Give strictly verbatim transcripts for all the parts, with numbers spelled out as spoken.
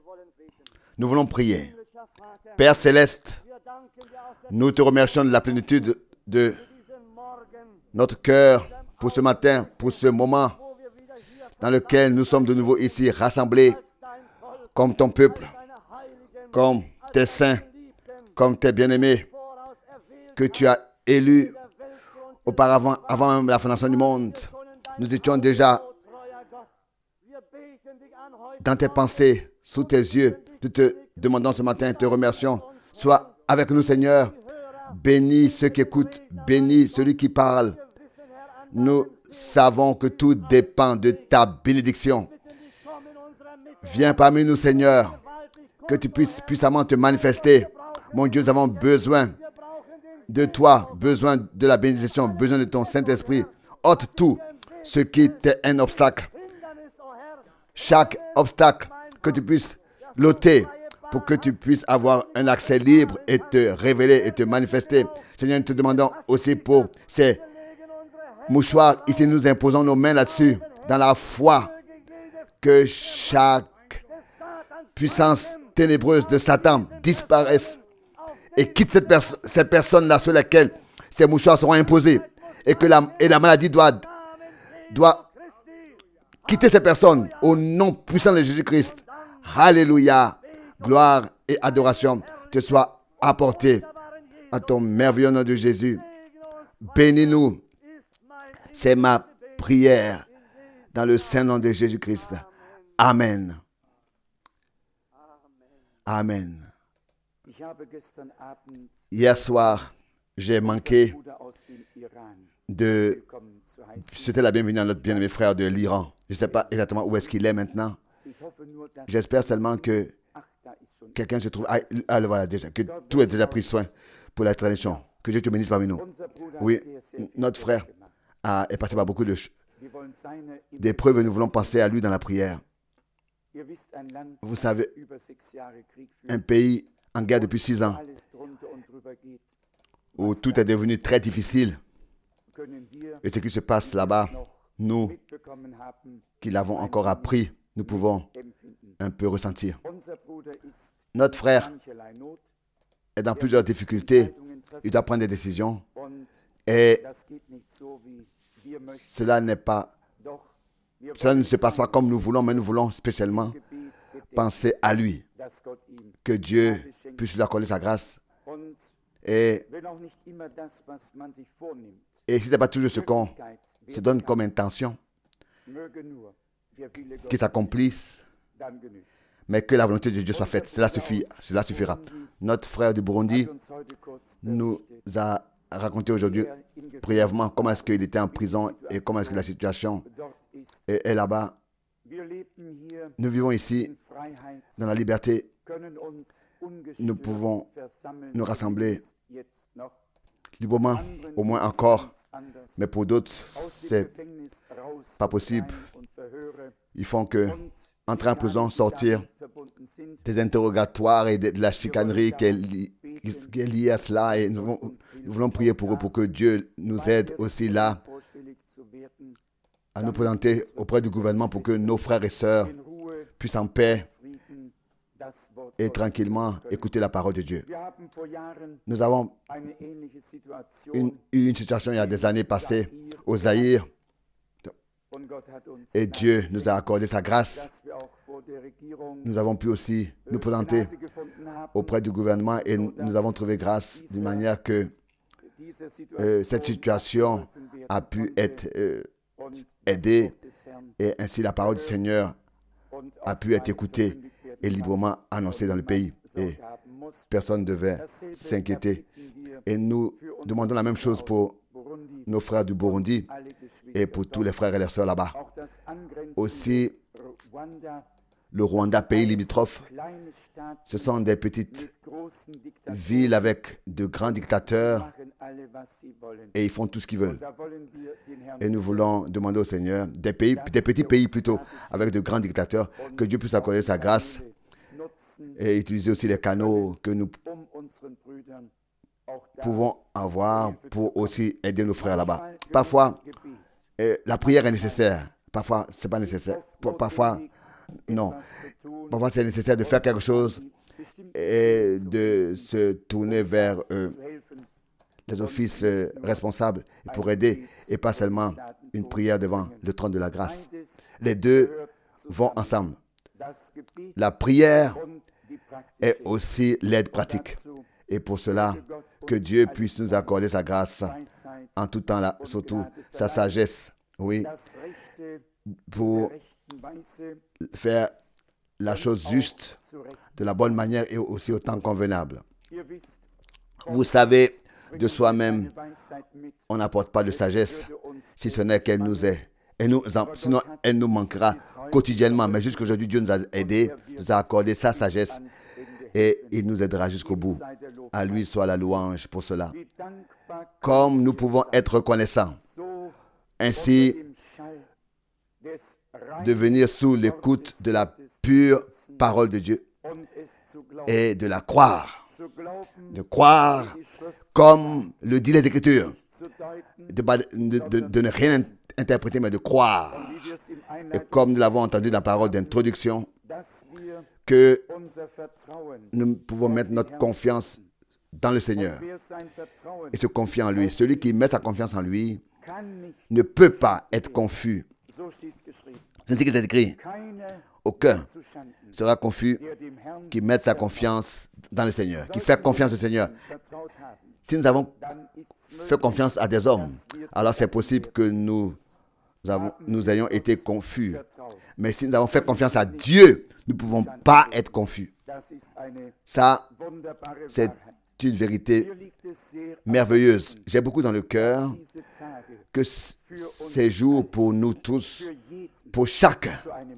Nous voulons prier. Père Céleste, nous te remercions de la plénitude de notre cœur pour ce matin, pour ce moment dans lequel nous sommes de nouveau ici rassemblés comme ton peuple, comme tes saints, comme tes bien-aimés que tu as élus auparavant, avant même la fondation du monde. Nous étions déjà dans tes pensées, sous tes yeux. Nous te demandons ce matin, te remercions. Sois avec nous, Seigneur. Bénis ceux qui écoutent, bénis celui qui parle. Nous savons que tout dépend de ta bénédiction. Viens parmi nous, Seigneur, que tu puisses puissamment te manifester. Mon Dieu, nous avons besoin de toi, besoin de la bénédiction, besoin de ton Saint-Esprit. Ôte tout ce qui est un obstacle. Chaque obstacle, que tu puisses l'ôter pour que tu puisses avoir un accès libre et te révéler et te manifester. Seigneur, nous te demandons aussi pour ces mouchoirs. Ici, nous imposons nos mains là-dessus, dans la foi que chaque puissance ténébreuse de Satan disparaisse et quitte cette perso- ces personnes-là sur lesquelles ces mouchoirs seront imposés et que la, et la maladie doit, doit quitter ces personnes au nom puissant de Jésus-Christ. Alléluia. Gloire et adoration te soient apportées à ton merveilleux nom de Jésus. Bénis-nous. C'est ma prière dans le saint nom de Jésus-Christ. Amen. Amen. Hier soir, j'ai manqué de souhaiter la bienvenue à notre bien-aimé frère de l'Iran. Je ne sais pas exactement où est-ce qu'il est maintenant. J'espère seulement que quelqu'un se trouve... Ah, ah, le voilà déjà. Que tout est déjà pris soin pour la tradition. Que Dieu te bénisse parmi nous. Oui, notre frère a, est passé par beaucoup de, d'épreuves et nous voulons penser à lui dans la prière. Vous savez, un pays en guerre depuis six ans, où tout est devenu très difficile. Et ce qui se passe là-bas, nous qui l'avons encore appris, nous pouvons un peu ressentir. Notre frère est dans plusieurs difficultés. Il doit prendre des décisions. Et cela n'est pas, cela ne se passe pas comme nous voulons, mais nous voulons spécialement penser à lui. Que Dieu puisse lui accorder sa grâce. Et, et si ce n'est pas toujours ce qu'on se donne comme intention, qu'il s'accomplisse, mais que la volonté de Dieu soit faite. Cela suffit, cela suffira. Notre frère du Burundi nous a raconté aujourd'hui brièvement comment est-ce qu'il était en prison et comment est-ce que la situation est, est là-bas. Nous vivons ici dans la liberté. Nous pouvons nous rassembler librement, au moins encore. Mais pour d'autres, c'est pas possible. Ils font que entrer en prison, sortir, des interrogatoires et de, de la chicanerie qui est, li, qui est liée à cela. Et nous, voulons, nous voulons prier pour eux, pour que Dieu nous aide aussi là à nous présenter auprès du gouvernement pour que nos frères et sœurs puissent en paix et tranquillement écouter la parole de Dieu. Nous avons une, une situation il y a des années passées au Zaïre et Dieu nous a accordé sa grâce. Nous avons pu aussi nous présenter auprès du gouvernement et nous avons trouvé grâce d'une manière que euh, cette situation a pu être euh, aidée et ainsi la parole du Seigneur a pu être écoutée et librement annoncée dans le pays. Et personne ne devait s'inquiéter. Et nous demandons la même chose pour nos frères du Burundi et pour tous les frères et les sœurs là-bas. Aussi, le Rwanda, pays limitrophe, ce sont des petites villes avec de grands dictateurs et ils font tout ce qu'ils veulent. Et nous voulons demander au Seigneur, des, pays, des petits pays plutôt, avec de grands dictateurs, que Dieu puisse accorder sa grâce et utiliser aussi les canaux que nous pouvons avoir pour aussi aider nos frères là-bas. Parfois, euh, la prière est nécessaire. Parfois, ce n'est pas nécessaire. Parfois, non. parfois c'est nécessaire de faire quelque chose et de se tourner vers euh, les offices euh, responsables pour aider et pas seulement une prière devant le trône de la grâce. Les deux vont ensemble. La prière est aussi l'aide pratique. Et pour cela, que Dieu puisse nous accorder sa grâce en tout temps, là, surtout sa sagesse, oui, pour faire la chose juste, de la bonne manière et aussi au temps convenable. Vous savez, de soi-même, on n'apporte pas de sagesse, si ce n'est qu'elle nous est. Et nous, sinon, elle nous manquera quotidiennement. Mais jusqu'aujourd'hui, Dieu nous a aidés, nous a accordé sa sagesse et il nous aidera jusqu'au bout. À lui soit la louange pour cela. Comme nous pouvons être reconnaissants, ainsi de venir sous l'écoute de la pure parole de Dieu et de la croire. De croire comme le dit les Écritures, de, de, de, de ne rien interpréter mais de croire. Et comme nous l'avons entendu dans la parole d'introduction, que nous pouvons mettre notre confiance dans le Seigneur et se confier en lui. Celui qui met sa confiance en lui ne peut pas être confus. C'est ce qui est écrit. Aucun sera confus qui met sa confiance dans le Seigneur, qui fait confiance au Seigneur. Si nous avons fait confiance à des hommes, alors c'est possible que nous, avons, nous ayons été confus. Mais si nous avons fait confiance à Dieu, nous ne pouvons pas être confus. Ça, c'est une vérité merveilleuse. J'ai beaucoup dans le cœur que ces jours pour nous tous, pour chacun,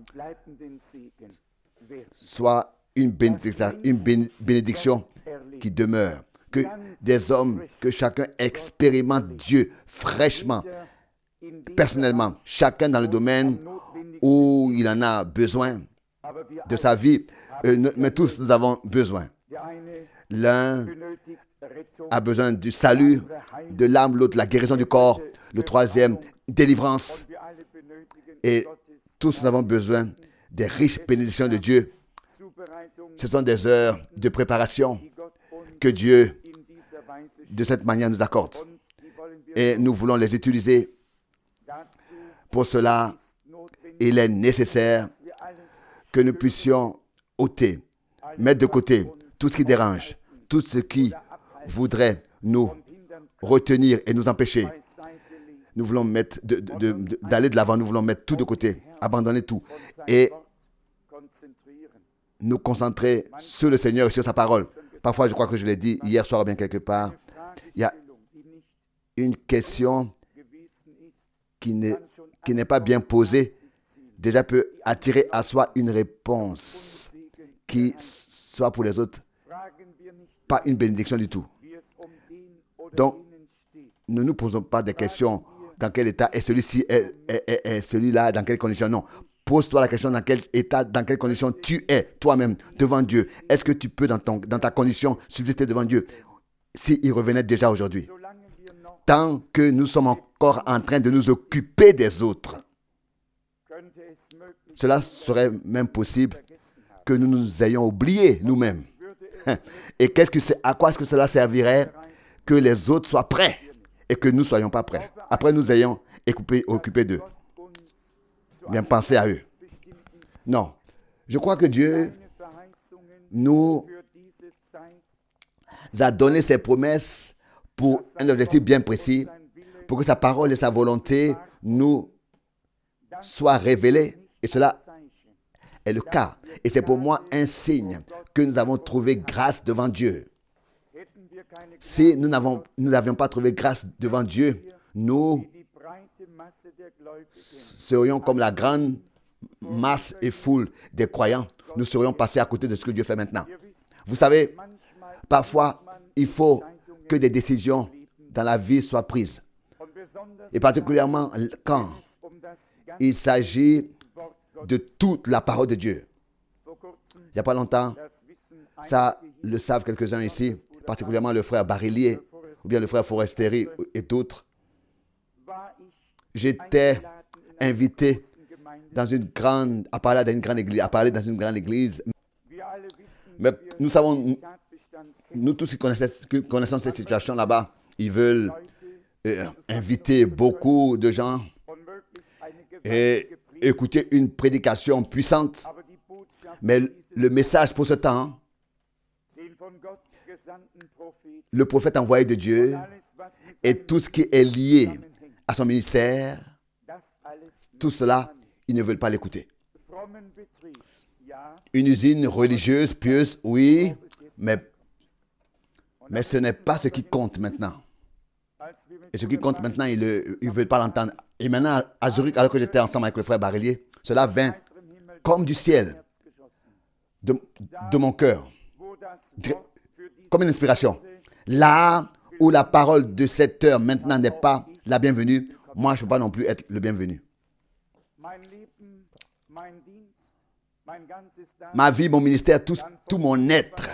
soit une bénédiction, une bénédiction qui demeure. Que des hommes, que chacun expérimente Dieu fraîchement, personnellement, chacun dans le domaine où il en a besoin de sa vie. Euh, mais tous, nous avons besoin. L'un a besoin du salut de l'âme, l'autre la guérison du corps, le troisième, délivrance. Et tous, nous avons besoin des riches bénédictions de Dieu. Ce sont des heures de préparation que Dieu, de cette manière, nous accorde. Et nous voulons les utiliser. Pour cela, il est nécessaire que nous puissions ôter, mettre de côté tout ce qui dérange, tout ce qui voudrait nous retenir et nous empêcher. Nous voulons mettre de, de, de, d'aller de l'avant, nous voulons mettre tout de côté, abandonner tout et nous concentrer sur le Seigneur et sur sa parole. Parfois, je crois que je l'ai dit hier soir, bien quelque part, il y a une question qui n'est, qui n'est pas bien posée, déjà peut attirer à soi une réponse qui soit pour les autres pas une bénédiction du tout. Donc, ne nous posons pas des questions dans quel état est celui-ci, est, est, est, est celui-là, dans quelles conditions. Non. Pose-toi la question dans quel état, dans quelles conditions tu es toi-même devant Dieu. Est-ce que tu peux dans, ton, dans ta condition subsister devant Dieu s'il revenait déjà aujourd'hui? Tant que nous sommes encore en train de nous occuper des autres, cela serait même possible que nous nous ayons oubliés nous-mêmes. Et qu'est-ce que c'est, à quoi est-ce que cela servirait que les autres soient prêts et que nous ne soyons pas prêts? Après, nous ayons occupé, occupé d'eux. Bien penser à eux. Non. Je crois que Dieu nous a donné ses promesses pour un objectif bien précis, pour que sa parole et sa volonté nous soient révélées. Et cela est le cas. Et c'est pour moi un signe que nous avons trouvé grâce devant Dieu. Si nous n'avons, nous n'avions pas trouvé grâce devant Dieu, nous serions comme la grande masse et foule des croyants. Nous serions passés à côté de ce que Dieu fait maintenant. Vous savez, parfois, il faut que des décisions dans la vie soient prises. Et particulièrement quand il s'agit de toute la parole de Dieu. Il n'y a pas longtemps, ça le savent quelques-uns ici, particulièrement le frère Barillier, ou bien le frère Forestieri et d'autres. J'étais invité dans une grande, à parler dans une grande église, à parler dans une grande église. Mais nous savons, nous tous qui connaissons, qui connaissons cette situation là-bas, ils veulent euh, inviter beaucoup de gens et écouter une prédication puissante. Mais le message pour ce temps, le prophète envoyé de Dieu et tout ce qui est lié à son ministère, tout cela, ils ne veulent pas l'écouter. Une usine religieuse, pieuse, oui, mais, mais ce n'est pas ce qui compte maintenant. Et ce qui compte maintenant, ils ne veulent pas l'entendre. Et maintenant, à Zurich, alors que j'étais ensemble avec le frère Barillier, cela vint comme du ciel, de, de mon cœur, comme une inspiration. Là où la parole de cette heure maintenant n'est pas la bienvenue, moi, je ne peux pas non plus être le bienvenu. Ma vie, mon ministère, tout, tout mon être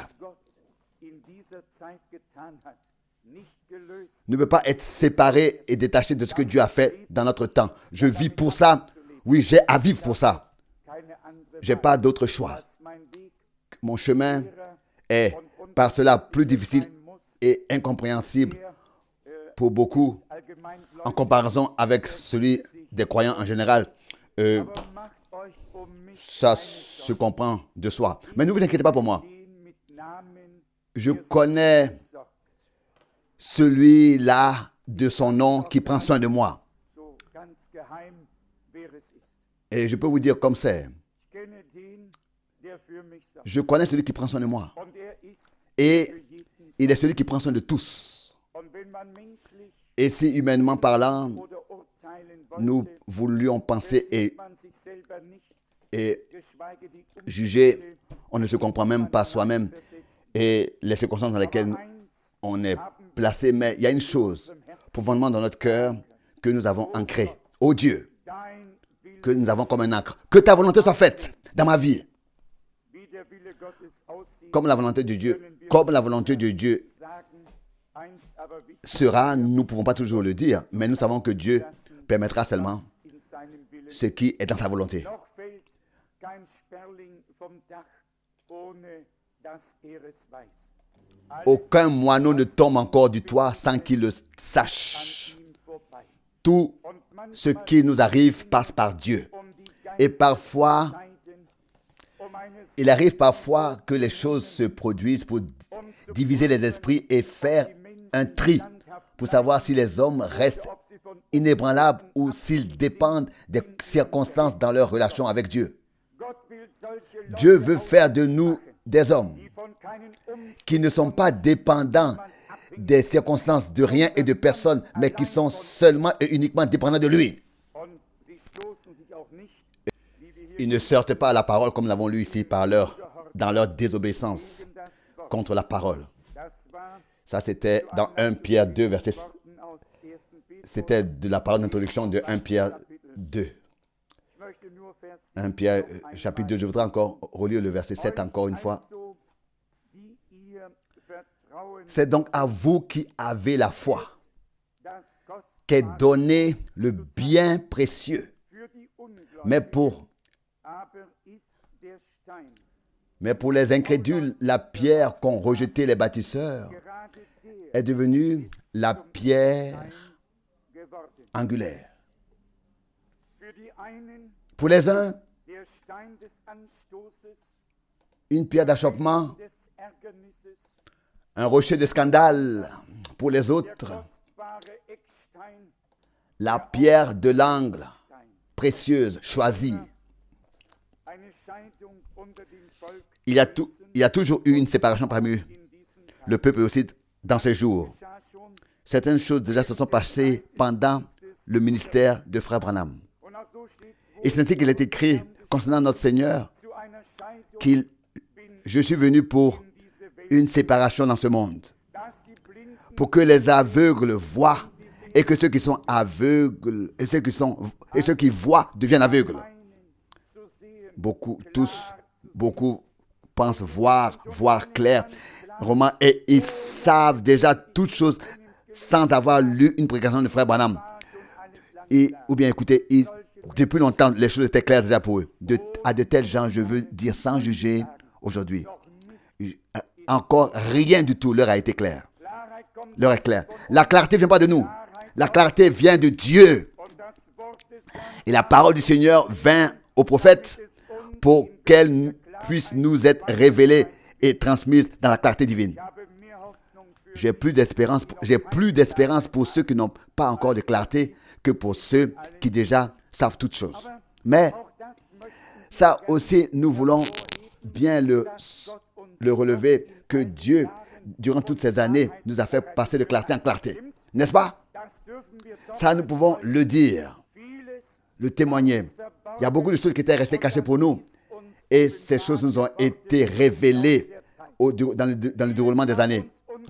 ne peut pas être séparé et détaché de ce que Dieu a fait dans notre temps. Je vis pour ça. Oui, j'ai à vivre pour ça. Je n'ai pas d'autre choix. Mon chemin est par cela plus difficile et incompréhensible pour beaucoup en comparaison avec celui des croyants en général. Euh, ça se comprend de soi. Mais ne vous inquiétez pas pour moi. Je connais celui-là de son nom qui prend soin de moi. Et je peux vous dire comme c'est. Je connais celui qui prend soin de moi. Et il est celui qui prend soin de tous. Et si humainement parlant, nous voulions penser et, et juger, on ne se comprend même pas soi-même et les circonstances dans lesquelles on est placé. Mais il y a une chose profondément dans notre cœur que nous avons ancrée. Ô Dieu, que nous avons comme un ancre. Que ta volonté soit faite dans ma vie. Comme la volonté de Dieu, comme la volonté de Dieu sera, nous ne pouvons pas toujours le dire, mais nous savons que Dieu permettra seulement ce qui est dans sa volonté. Aucun moineau ne tombe encore du toit sans qu'il le sache. Tout ce qui nous arrive passe par Dieu. Et parfois, il arrive parfois que les choses se produisent pour diviser les esprits et faire un tri pour savoir si les hommes restent inébranlables ou s'ils dépendent des circonstances dans leur relation avec Dieu. Dieu veut faire de nous des hommes qui ne sont pas dépendants des circonstances de rien et de personne, mais qui sont seulement et uniquement dépendants de lui. Ils ne sortent pas à la parole comme nous l'avons lu ici par leur, dans leur désobéissance contre la parole. Ça, c'était dans premier Pierre deux, verset. C'était de la parole d'introduction de premier Pierre deux. premier Pierre, chapitre deux, je voudrais encore relire le verset sept encore une fois. C'est donc à vous qui avez la foi qu'est donné le bien précieux. Mais pour, mais pour les incrédules, la pierre qu'ont rejetée les bâtisseurs est devenue la pierre angulaire. Pour les uns, une pierre d'achoppement, un rocher de scandale. Pour les autres, la pierre de l'angle, précieuse, choisie. Il y a, tout, il y a toujours eu une séparation parmi le peuple aussi dans ces jours. Certaines choses déjà se sont passées pendant le ministère de Frère Branham. Et c'est ainsi qu'il est écrit concernant notre Seigneur qu'il, je suis venu pour une séparation dans ce monde, pour que les aveugles voient et que ceux qui sont aveugles et ceux qui sont et ceux qui voient deviennent aveugles. Beaucoup, tous, beaucoup pensent voir, voir clair. Romains, et ils savent déjà toutes choses sans avoir lu une prédication de Frère Branham. Et, ou bien écoutez, ils, depuis longtemps, les choses étaient claires déjà pour eux. De, à de tels gens, je veux dire sans juger aujourd'hui. Encore rien du tout leur a été clair. Leur est clair. La clarté ne vient pas de nous. La clarté vient de Dieu. Et la parole du Seigneur vint au prophète pour qu'elle puisse nous être révélée et transmise dans la clarté divine. J'ai plus d'espérance, j'ai plus d'espérance pour ceux qui n'ont pas encore de clarté que pour ceux qui déjà savent toutes choses. Mais ça aussi, nous voulons bien le, le relever, que Dieu, durant toutes ces années, nous a fait passer de clarté en clarté. N'est-ce pas? Ça, nous pouvons le dire, le témoigner. Il y a beaucoup de choses qui étaient restées cachées pour nous. Et ces choses nous ont été révélées au, dans, le, dans le déroulement des années.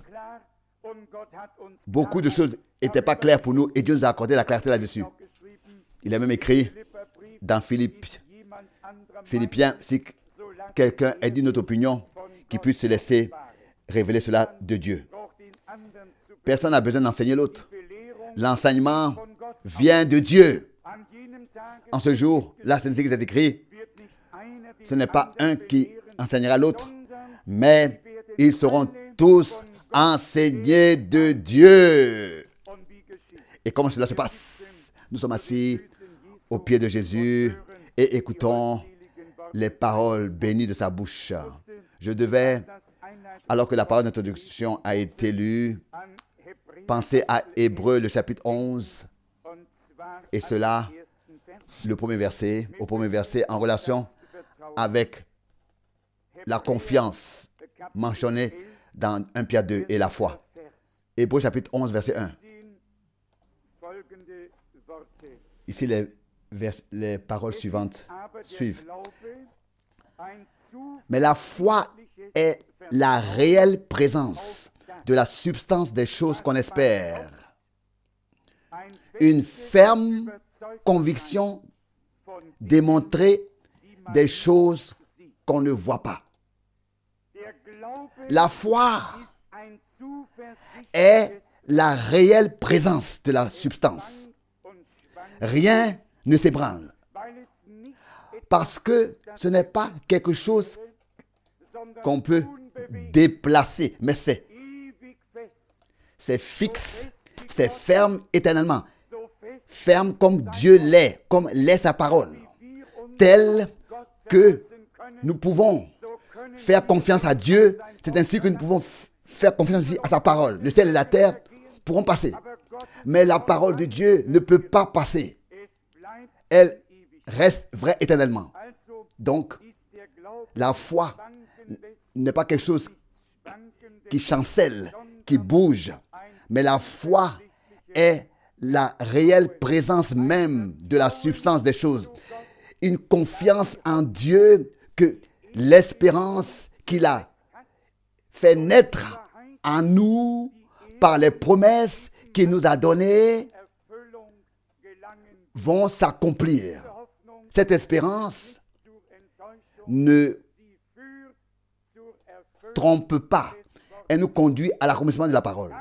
Beaucoup de choses n'étaient pas claires pour nous et Dieu nous a accordé la clarté là-dessus. Il a même écrit dans Philippe, Philippiens, si quelqu'un a dit notre opinion, qu'il puisse se laisser révéler cela de Dieu. Personne n'a besoin d'enseigner l'autre. L'enseignement vient de Dieu. En ce jour, là, c'est ainsi que c'est écrit. Ce n'est pas un qui enseignera l'autre, mais ils seront tous enseignés de Dieu. Et comment cela se passe? Nous sommes assis au pied de Jésus et écoutons les paroles bénies de sa bouche. Je devais, alors que la parole d'introduction a été lue, penser à Hébreux, le chapitre onze, et cela, le premier verset, au premier verset, en relation avec la confiance mentionnée dans un Pierre deux et la foi. Hébreux chapitre onze, verset un. Ici, les, vers, les paroles suivantes suivent. Mais la foi est la réelle présence de la substance des choses qu'on espère. Une ferme conviction démontrée des choses qu'on ne voit pas. La foi est la réelle présence de la substance. Rien ne s'ébranle. Parce que ce n'est pas quelque chose qu'on peut déplacer, mais c'est, c'est fixe, c'est ferme éternellement. Ferme comme Dieu l'est, comme l'est sa parole. Tel que nous pouvons faire confiance à Dieu, c'est ainsi que nous pouvons f- faire confiance aussi à sa parole. Le ciel et la terre pourront passer, mais la parole de Dieu ne peut pas passer. Elle reste vraie éternellement. Donc, la foi n'est pas quelque chose qui chancelle, qui bouge, mais la foi est la réelle présence même de la substance des choses. Une confiance en Dieu que l'espérance qu'il a fait naître en nous par les promesses qu'il nous a données vont s'accomplir. Cette espérance ne trompe pas. Elle nous conduit à l'accomplissement de la parole.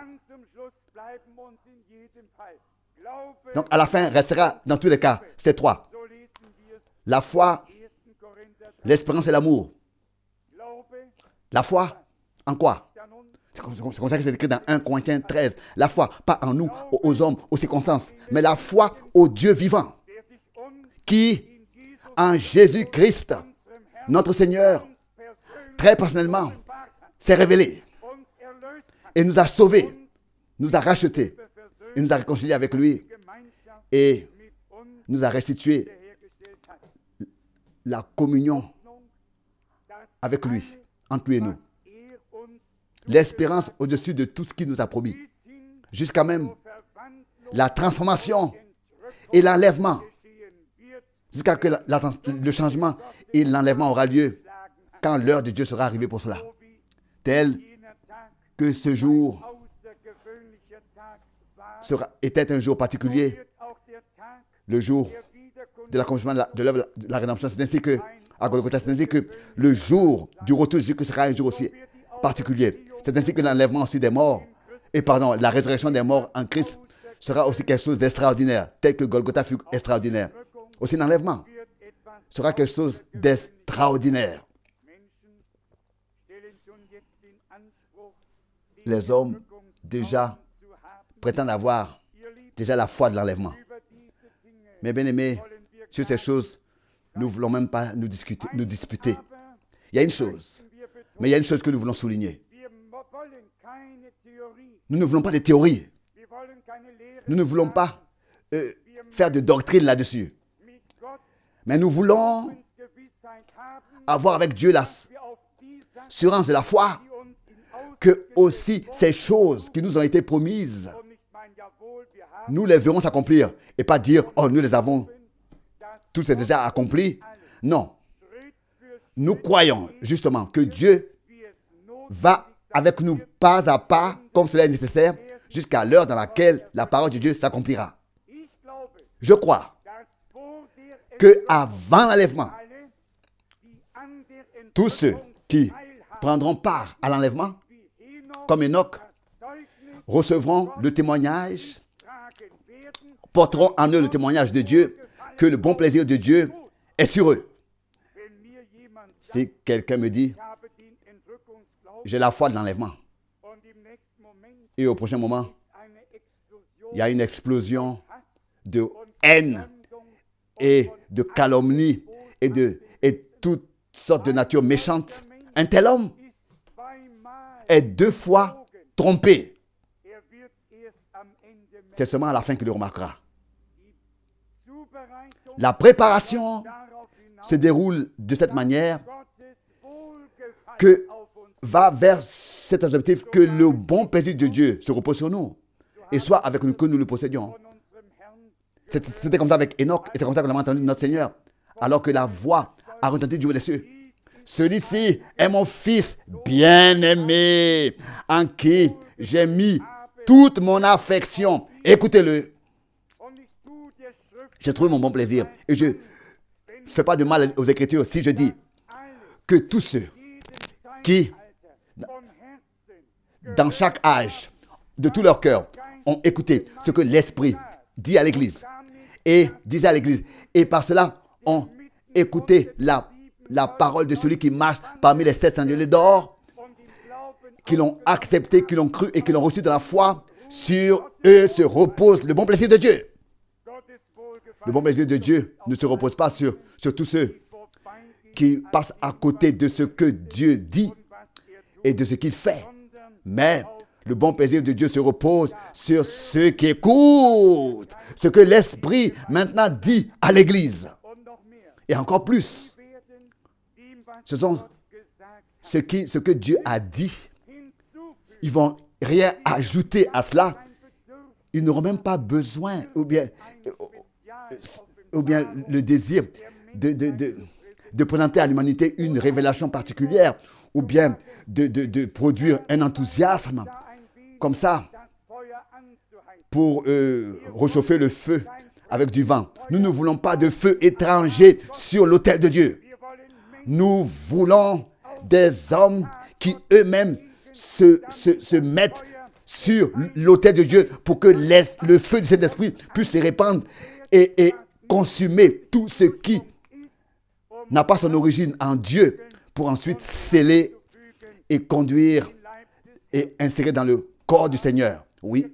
Donc, à la fin, restera dans tous les cas ces trois. La foi, l'espérance et l'amour. La foi, en quoi? C'est comme, c'est comme ça que c'est écrit dans premier Corinthiens treize. La foi, pas en nous, aux hommes, aux circonstances, mais la foi au Dieu vivant, qui, en Jésus-Christ, notre Seigneur, très personnellement, s'est révélé et nous a sauvés, nous a rachetés, et nous a réconciliés avec lui et nous a restitué la communion avec lui, entre lui et nous. L'espérance au-dessus de tout ce qu'il nous a promis, jusqu'à même la transformation et l'enlèvement, jusqu'à ce que la, la, le changement et l'enlèvement aura lieu quand l'heure de Dieu sera arrivée pour cela. Tel que ce jour sera, était un jour particulier, le jour de l'accomplissement de, de l'œuvre de la rédemption. C'est ainsi que, à Golgotha, c'est ainsi que le jour du retour de Jésus sera un jour aussi particulier. C'est ainsi que l'enlèvement aussi des morts, et pardon, la résurrection des morts en Christ sera aussi quelque chose d'extraordinaire, tel que Golgotha fut extraordinaire. aussi l'enlèvement sera quelque chose d'extraordinaire. Les hommes déjà prétendent avoir déjà la foi de l'enlèvement. Mais bien aimés, sur ces choses, nous ne voulons même pas nous, discuter, nous disputer. Il y a une chose, mais il y a une chose que nous voulons souligner. Nous ne voulons pas de théories. Nous ne voulons pas euh, faire de doctrine là-dessus. Mais nous voulons avoir avec Dieu l'assurance de la foi que aussi ces choses qui nous ont été promises, nous les verrons s'accomplir et pas dire « Oh, nous les avons, tout c'est déjà accompli ». Non. Nous croyons justement que Dieu va avec nous pas à pas, comme cela est nécessaire, jusqu'à l'heure dans laquelle la parole de Dieu s'accomplira. Je crois que avant l'enlèvement, tous ceux qui prendront part à l'enlèvement, comme Enoch, recevront le témoignage, porteront en eux le témoignage de Dieu, que le bon plaisir de Dieu est sur eux. Si quelqu'un me dit, j'ai la foi de l'enlèvement, et au prochain moment, il y a une explosion de haine et de calomnie et de et toutes sortes de nature méchante, un tel homme est deux fois trompé. C'est seulement à la fin qu'il le remarquera. La préparation se déroule de cette manière que va vers cet objectif que le bon plaisir de Dieu se repose sur nous et soit avec nous que nous le possédions. C'était comme ça avec Enoch et c'est comme ça qu'on a entendu notre Seigneur alors que la voix a retenti du haut des cieux. Celui-ci est mon fils bien-aimé en qui j'ai mis toute mon affection. Écoutez-le. J'ai trouvé mon bon plaisir et je ne fais pas de mal aux Écritures si je dis que tous ceux qui, dans chaque âge, de tout leur cœur, ont écouté ce que l'Esprit dit à l'Église et disait à l'Église et par cela ont écouté la, la parole de celui qui marche parmi les sept chandeliers d'or, qui l'ont accepté, qui l'ont cru et qui l'ont reçu dans la foi, sur eux se repose le bon plaisir de Dieu. Le bon plaisir de Dieu ne se repose pas sur, sur tous ceux qui passent à côté de ce que Dieu dit et de ce qu'il fait. Mais le bon plaisir de Dieu se repose sur ceux qui écoutent ce que l'Esprit maintenant dit à l'Église. Et encore plus, ce sont ce, qui, ce que Dieu a dit. Ils ne vont rien ajouter à cela. Ils n'auront même pas besoin, ou bien, ou bien le désir de, de, de, de présenter à l'humanité une révélation particulière, ou bien de, de, de produire un enthousiasme comme ça pour euh, réchauffer le feu avec du vent. Nous ne voulons pas de feu étranger sur l'autel de Dieu. Nous voulons des hommes qui eux-mêmes se, se, se mettent sur l'autel de Dieu pour que les, le feu de cet esprit puisse se répandre et, et consumer tout ce qui n'a pas son origine en Dieu pour ensuite sceller et conduire et insérer dans le corps du Seigneur. Oui.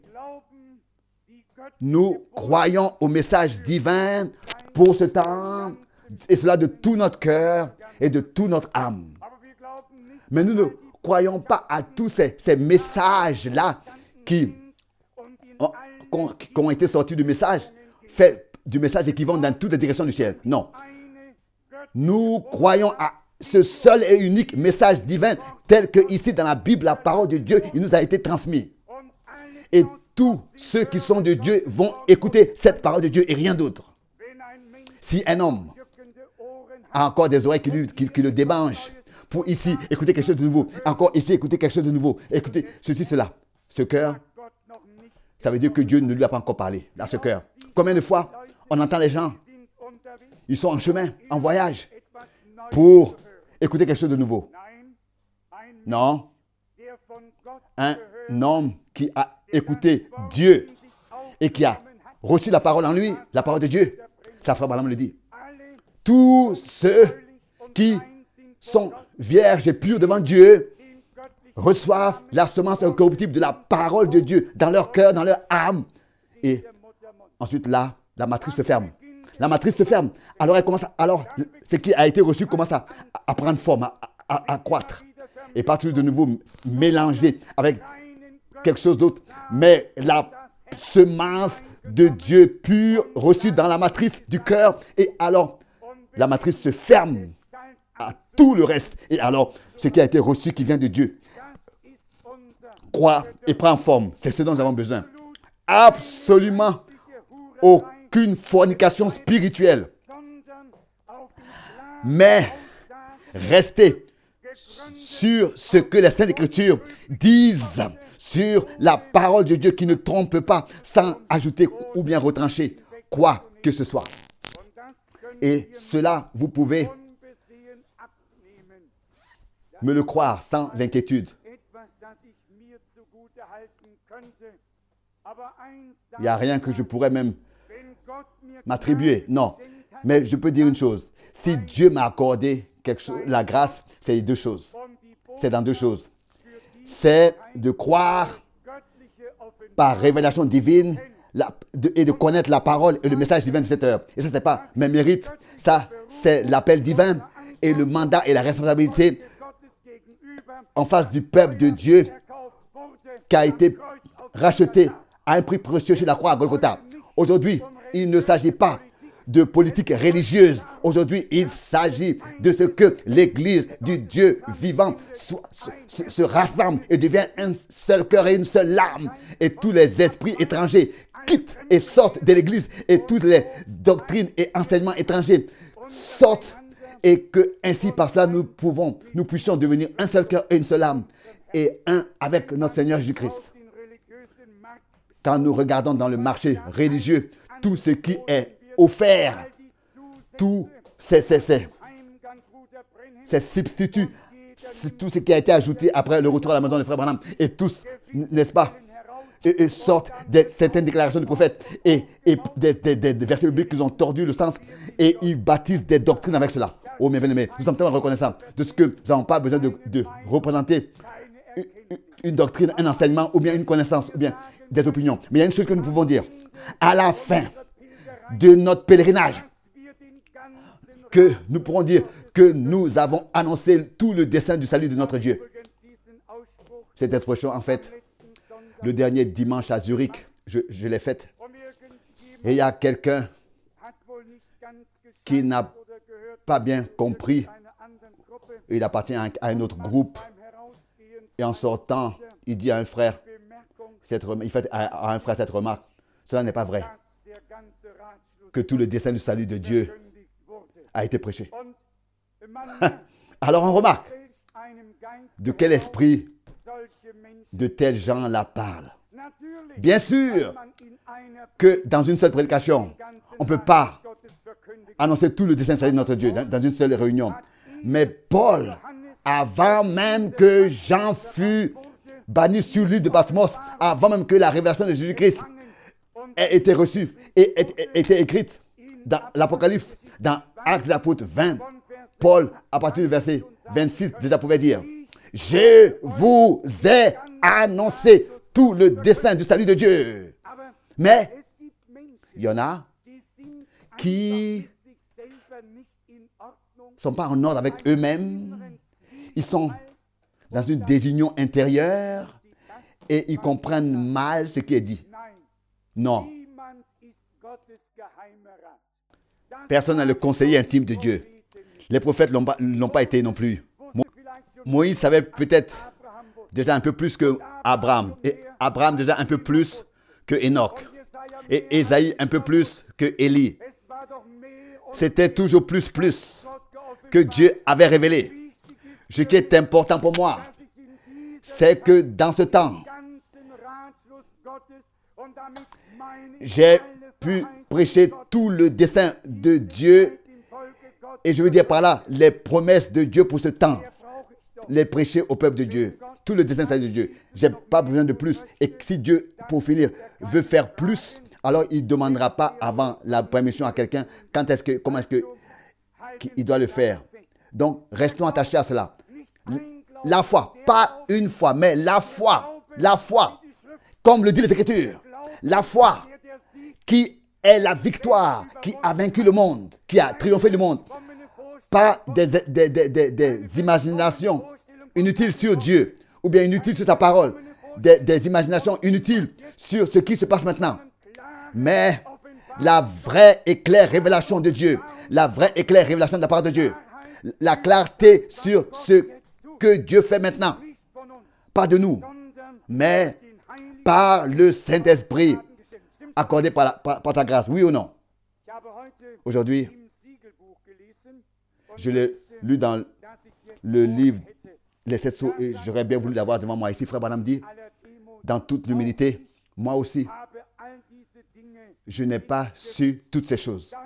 Nous croyons au message divin pour ce temps et cela de tout notre cœur et de toute notre âme. Mais nous ne croyons pas à tous ces, ces messages-là qui ont, qui ont été sortis du message, fait du message et qui vont dans toutes les directions du ciel. Non. Nous croyons à ce seul et unique message divin tel que ici dans la Bible, la parole de Dieu, il nous a été transmis. Et tous ceux qui sont de Dieu vont écouter cette parole de Dieu et rien d'autre. Si un homme a encore des oreilles qui, lui, qui, qui le débangent pour ici écouter quelque chose de nouveau, encore ici écouter quelque chose de nouveau, écouter ceci, cela, ce cœur, ça veut dire que Dieu ne lui a pas encore parlé dans ce cœur. Combien de fois on entend les gens, ils sont en chemin, en voyage, pour écouter quelque chose de nouveau. Non. Un homme qui a écouté Dieu et qui a reçu la parole en lui, la parole de Dieu, Ça, frère Branham le dit. Tous ceux qui sont vierges et purs devant Dieu reçoivent la semence incorruptible de la parole de Dieu dans leur cœur, dans leur âme. Et ensuite, là, la matrice se ferme. La matrice se ferme. Alors, elle commence à, alors ce qui a été reçu commence à, à prendre forme, à, à, à croître. Et pas toujours de nouveau mélangé avec quelque chose d'autre. Mais la semence de Dieu pure reçue dans la matrice du cœur. Et alors, la matrice se ferme à tout le reste. Et alors, ce qui a été reçu qui vient de Dieu croît et prend forme. C'est ce dont nous avons besoin. Absolument aucune fornication spirituelle. Mais restez sur ce que les Saintes Écritures disent, sur la parole de Dieu qui ne trompe pas, sans ajouter ou bien retrancher quoi que ce soit. Et cela, vous pouvez me le croire sans inquiétude. Il n'y a rien que je pourrais même m'attribuer. Non. Mais je peux dire une chose. Si Dieu m'a accordé quelque chose, la grâce, c'est deux choses. C'est dans deux choses. C'est de croire par révélation divine la, de, et de connaître la parole et le message divin de cette heure. Et ça, ce n'est pas mes mérites. Ça, c'est l'appel divin et le mandat et la responsabilité en face du peuple de Dieu qui a été racheté à un prix précieux sur la croix à Golgotha. Aujourd'hui, il ne s'agit pas de politique religieuse. Aujourd'hui, il s'agit de ce que l'Église du Dieu vivant soit, se, se rassemble et devient un seul cœur et une seule âme. Et tous les esprits étrangers quittent et sortent de l'Église. Et toutes les doctrines et enseignements étrangers sortent. Et que ainsi par cela, nous pouvons, nous puissions devenir un seul cœur et une seule âme. Et un avec notre Seigneur Jésus-Christ. Quand nous regardons dans le marché religieux, tout ce qui est offert, tout ces, ces, ces, ces substituts, tout ce qui a été ajouté après le retour à la maison de Frère Branham, et tous, n'est-ce pas, et, et sortent de certaines déclarations du prophète et, et des, des, des, des versets bibliques qui ont tordu le sens, et ils baptisent des doctrines avec cela. Oh mes bien-aimés, nous sommes tellement reconnaissants de ce que nous n'avons pas besoin de, de représenter une, une doctrine, un enseignement, ou bien une connaissance, ou bien des opinions. Mais il y a une chose que nous pouvons dire. À la fin de notre pèlerinage, que nous pourrons dire que nous avons annoncé tout le dessein du salut de notre Dieu. Cette expression, en fait, le dernier dimanche à Zurich, je, je l'ai faite. Et il y a quelqu'un qui n'a pas bien compris. Il appartient à un, à un autre groupe. Et en sortant, il dit à un frère, cette remarque, il fait à, à un frère cette remarque. Cela n'est pas vrai. Que tout le dessein du salut de Dieu a été prêché. Alors on remarque de quel esprit de tels gens là parlent. Bien sûr que dans une seule prédication, on ne peut pas annoncer tout le dessein du salut de notre Dieu dans, dans une seule réunion. Mais Paul, avant même que Jean fût banni sur l'île de Patmos, avant même que la révélation de Jésus-Christ ait été reçue et ait été écrite dans l'Apocalypse, dans Actes des Apôtres vingt, Paul, à partir du verset vingt-six, déjà pouvait dire « Je vous ai annoncé tout le dessein du salut de Dieu. » Mais il y en a qui ne sont pas en ordre avec eux-mêmes. Ils sont dans une désunion intérieure et ils comprennent mal ce qui est dit. Non. Personne n'est le conseiller intime de Dieu. Les prophètes ne l'ont pas, l'ont pas été non plus. Mo- Moïse savait peut-être déjà un peu plus que Abraham. Et Abraham déjà un peu plus que Enoch. Et Ésaïe un peu plus que Élie. C'était toujours plus, plus que Dieu avait révélé. Ce qui est important pour moi, c'est que dans ce temps, j'ai pu prêcher tout le dessein de Dieu. Et je veux dire par là, les promesses de Dieu pour ce temps. Les prêcher au peuple de Dieu. Tout le dessein de Dieu. Je n'ai pas besoin de plus. Et si Dieu, pour finir, veut faire plus, alors il ne demandera pas avant la permission à quelqu'un quand est-ce que, comment est-ce que qu'il doit le faire. Donc, restons attachés à cela. La foi, pas une foi, mais la foi, la foi, comme le dit les Écritures, la foi qui est la victoire, qui a vaincu le monde, qui a triomphé du monde, pas des, des, des, des, des imaginations inutiles sur Dieu, ou bien inutiles sur sa parole, des, des imaginations inutiles sur ce qui se passe maintenant, mais la vraie et claire révélation de Dieu, la vraie et claire révélation de la parole de Dieu, la clarté sur ce que Dieu fait maintenant, pas de nous, mais par le Saint-Esprit accordé par, la, par, par ta grâce, oui ou non? Aujourd'hui, je l'ai lu dans le livre Les Sept Sceaux et j'aurais bien voulu l'avoir devant moi ici. Frère Branham dit, dans toute l'humilité, moi aussi, je n'ai pas su toutes ces choses.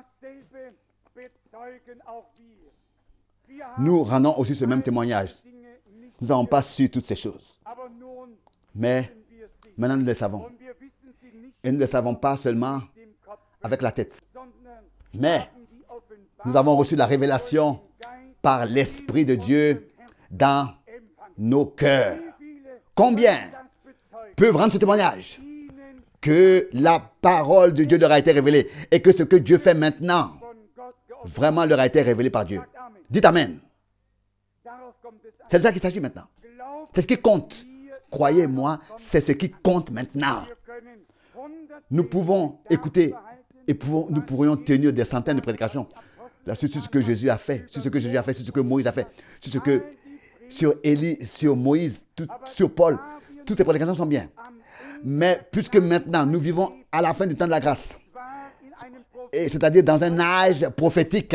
Nous rendons aussi ce même témoignage. Nous n'avons pas su toutes ces choses. Mais maintenant nous le savons. Et nous ne le savons pas seulement avec la tête. Mais nous avons reçu la révélation par l'Esprit de Dieu dans nos cœurs. Combien peuvent rendre ce témoignage? Que la parole de Dieu leur a été révélée et que ce que Dieu fait maintenant vraiment leur a été révélé par Dieu. Dites Amen. C'est de ça qu'il s'agit maintenant. C'est ce qui compte. Croyez-moi, c'est ce qui compte maintenant. Nous pouvons écouter et pouvons, nous pourrions tenir des centaines de prédications sur ce que Jésus a fait, sur ce que Jésus a fait, sur ce que Moïse a fait, sur ce que sur Élie, sur Moïse, tout, sur Paul. Toutes ces prédications sont bien. Mais puisque maintenant nous vivons à la fin du temps de la grâce, et c'est-à-dire dans un âge prophétique,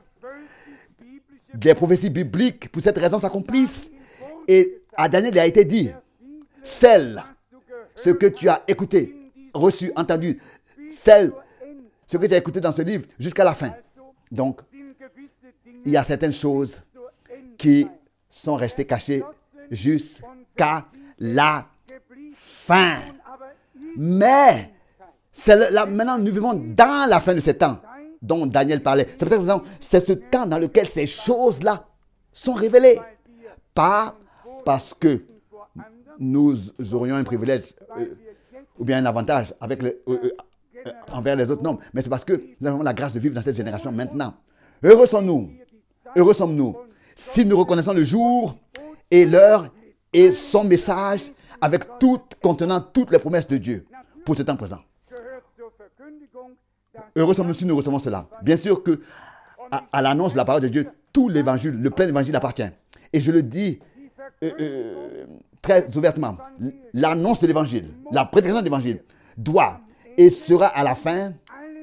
des prophéties bibliques pour cette raison s'accomplissent. Et à Daniel il a été dit, celle, ce que tu as écouté, reçu, entendu, celle, ce que tu as écouté dans ce livre jusqu'à la fin. Donc, il y a certaines choses qui sont restées cachées jusqu'à la fin. Mais c'est là, maintenant, nous vivons dans la fin de ce temps dont Daniel parlait. C'est peut-être c'est ce temps dans lequel ces choses-là sont révélées. Pas parce que nous aurions un privilège euh, ou bien un avantage avec le, euh, euh, envers les autres, non. Mais c'est parce que nous avons la grâce de vivre dans cette génération maintenant. Heureux sommes-nous. Heureux sommes-nous si nous reconnaissons le jour et l'heure et son message avec tout, contenant toutes les promesses de Dieu pour ce temps présent. Heureux sommes-nous si nous recevons cela. Bien sûr que à, à l'annonce de la parole de Dieu, tout l'évangile, le plein évangile appartient. Et je le dis euh, euh, très ouvertement, l'annonce de l'évangile, la prédication de l'évangile doit et sera à la fin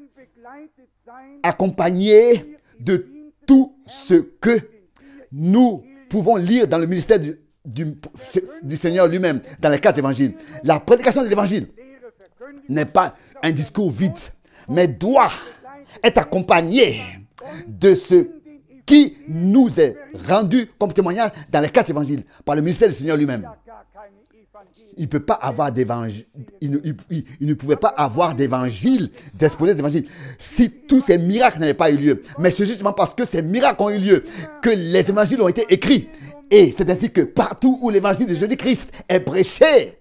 accompagnée de tout ce que nous pouvons lire dans le ministère du, du, du Seigneur lui-même, dans les quatre évangiles. La prédication de l'évangile n'est pas un discours vide, mais doit être accompagnée de ce qui nous est rendu comme témoignage dans les quatre évangiles, par le ministère du Seigneur lui-même. Il ne peut pas avoir d'évangile, il ne, il, il, il ne pouvait pas avoir d'évangile, d'exposer d'évangile, si tous ces miracles n'avaient pas eu lieu. Mais c'est justement parce que ces miracles ont eu lieu que les évangiles ont été écrits. Et c'est ainsi que partout où l'évangile de Jésus-Christ est prêché,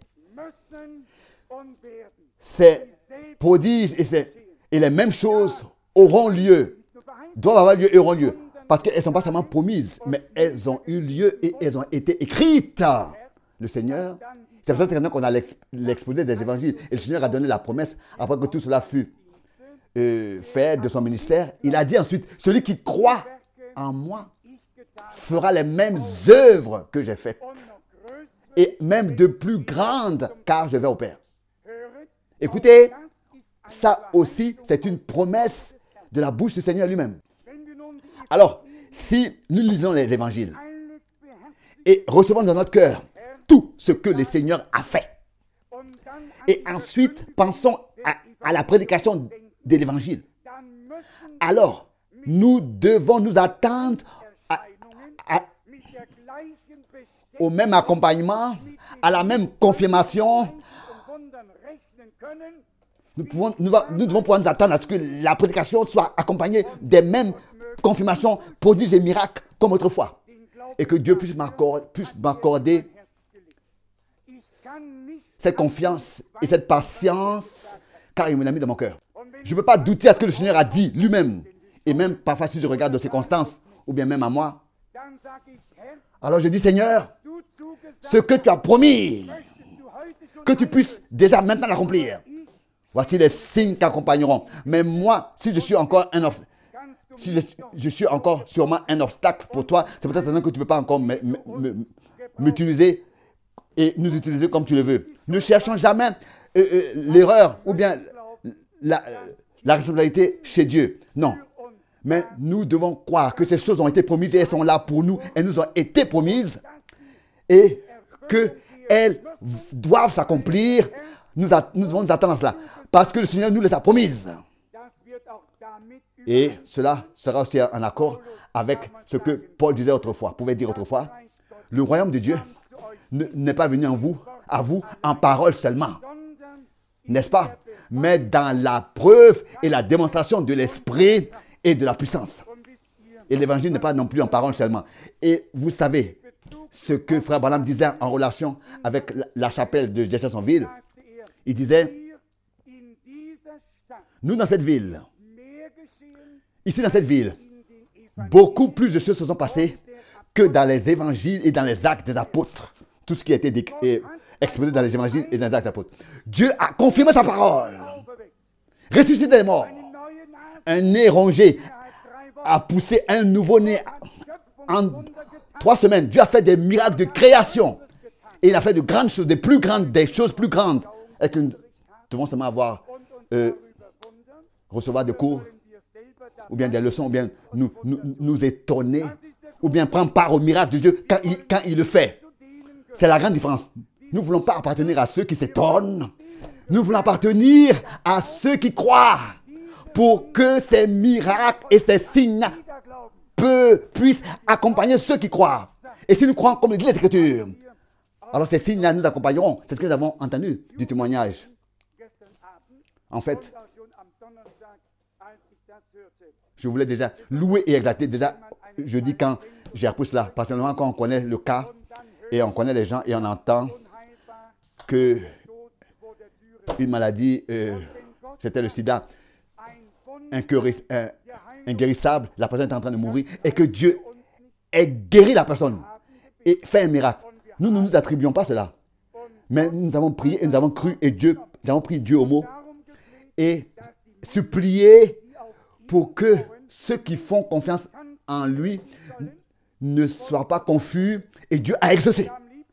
ces prodiges et, ces, et les mêmes choses auront lieu, doivent avoir lieu et auront lieu. Parce qu'elles ne sont pas seulement promises, mais elles ont eu lieu et elles ont été écrites. Le Seigneur, c'est pour ça qu'on a l'exposé des évangiles. Et le Seigneur a donné la promesse, après que tout cela fut euh, fait de son ministère. Il a dit ensuite, celui qui croit en moi fera les mêmes œuvres que j'ai faites. Et même de plus grandes, car je vais au Père. Écoutez, ça aussi, c'est une promesse de la bouche du Seigneur lui-même. Alors, si nous lisons les évangiles et recevons dans notre cœur tout ce que le Seigneur a fait, et ensuite pensons à, à la prédication de l'évangile, alors nous devons nous attendre à, à, au même accompagnement, à la même confirmation Nous, pouvons, nous, va- nous devons pouvoir nous attendre à ce que la prédication soit accompagnée des mêmes confirmations, produits et miracles comme autrefois. Et que Dieu puisse m'accorder, puisse m'accorder cette confiance et cette patience, car il me l'a mis dans mon cœur. Je ne peux pas douter à ce que le Seigneur a dit lui-même. Et même parfois si je regarde de circonstances, ou bien même à moi, alors je dis, Seigneur, ce que tu as promis, que tu puisses déjà maintenant l'accomplir. Voici les signes qui accompagneront. Mais moi, si je suis encore un obstacle, si je, je suis encore sûrement un obstacle pour toi, c'est peut-être que tu ne peux pas encore m'utiliser et nous utiliser comme tu le veux. Ne cherchons jamais euh, euh, l'erreur ou bien la, la responsabilité chez Dieu. Non. Mais nous devons croire que ces choses ont été promises et elles sont là pour nous. Elles nous ont été promises et qu'elles doivent s'accomplir. Nous, a, nous devons nous attendre à cela parce que le Seigneur nous les a promises. Et cela sera aussi en accord avec ce que Paul disait autrefois, pouvait dire autrefois. Le royaume de Dieu n'est pas venu en vous, à vous, en parole seulement. N'est-ce pas? Mais dans la preuve et la démonstration de l'esprit et de la puissance. Et l'évangile n'est pas non plus en parole seulement. Et vous savez ce que Frère Branham disait en relation avec la chapelle de Jeffersonville. Il disait, nous dans cette ville, ici dans cette ville, beaucoup plus de choses se sont passées que dans les évangiles et dans les actes des apôtres. Tout ce qui a été dé- et exposé dans les évangiles et dans les actes des apôtres. Dieu a confirmé sa parole. Ressuscité des morts. Un nez rongé a poussé un nouveau nez en trois semaines. Dieu a fait des miracles de création. Et il a fait de grandes choses, des plus grandes, des choses plus grandes. Et que nous devons seulement avoir, euh, recevoir des cours, ou bien des leçons, ou bien nous, nous, nous étonner, ou bien prendre part au miracle de Dieu quand il, quand il le fait. C'est la grande différence. Nous ne voulons pas appartenir à ceux qui s'étonnent. Nous voulons appartenir à ceux qui croient pour que ces miracles et ces signes peu, puissent accompagner ceux qui croient. Et si nous croyons comme le dit l'Écriture, alors ces signes-là nous accompagneront. C'est ce que nous avons entendu du témoignage. En fait, je voulais déjà louer et exalter. Déjà, je dis quand j'ai appris cela, particulièrement quand on connaît le cas et on connaît les gens et on entend que une maladie, euh, c'était le sida, inguérissable, la personne est en train de mourir et que Dieu ait guéri la personne et fait un miracle. Nous ne nous attribuons pas cela. Mais nous avons prié et nous avons cru et Dieu, nous avons pris Dieu au mot et supplié pour que ceux qui font confiance en lui ne soient pas confus et Dieu a exaucé.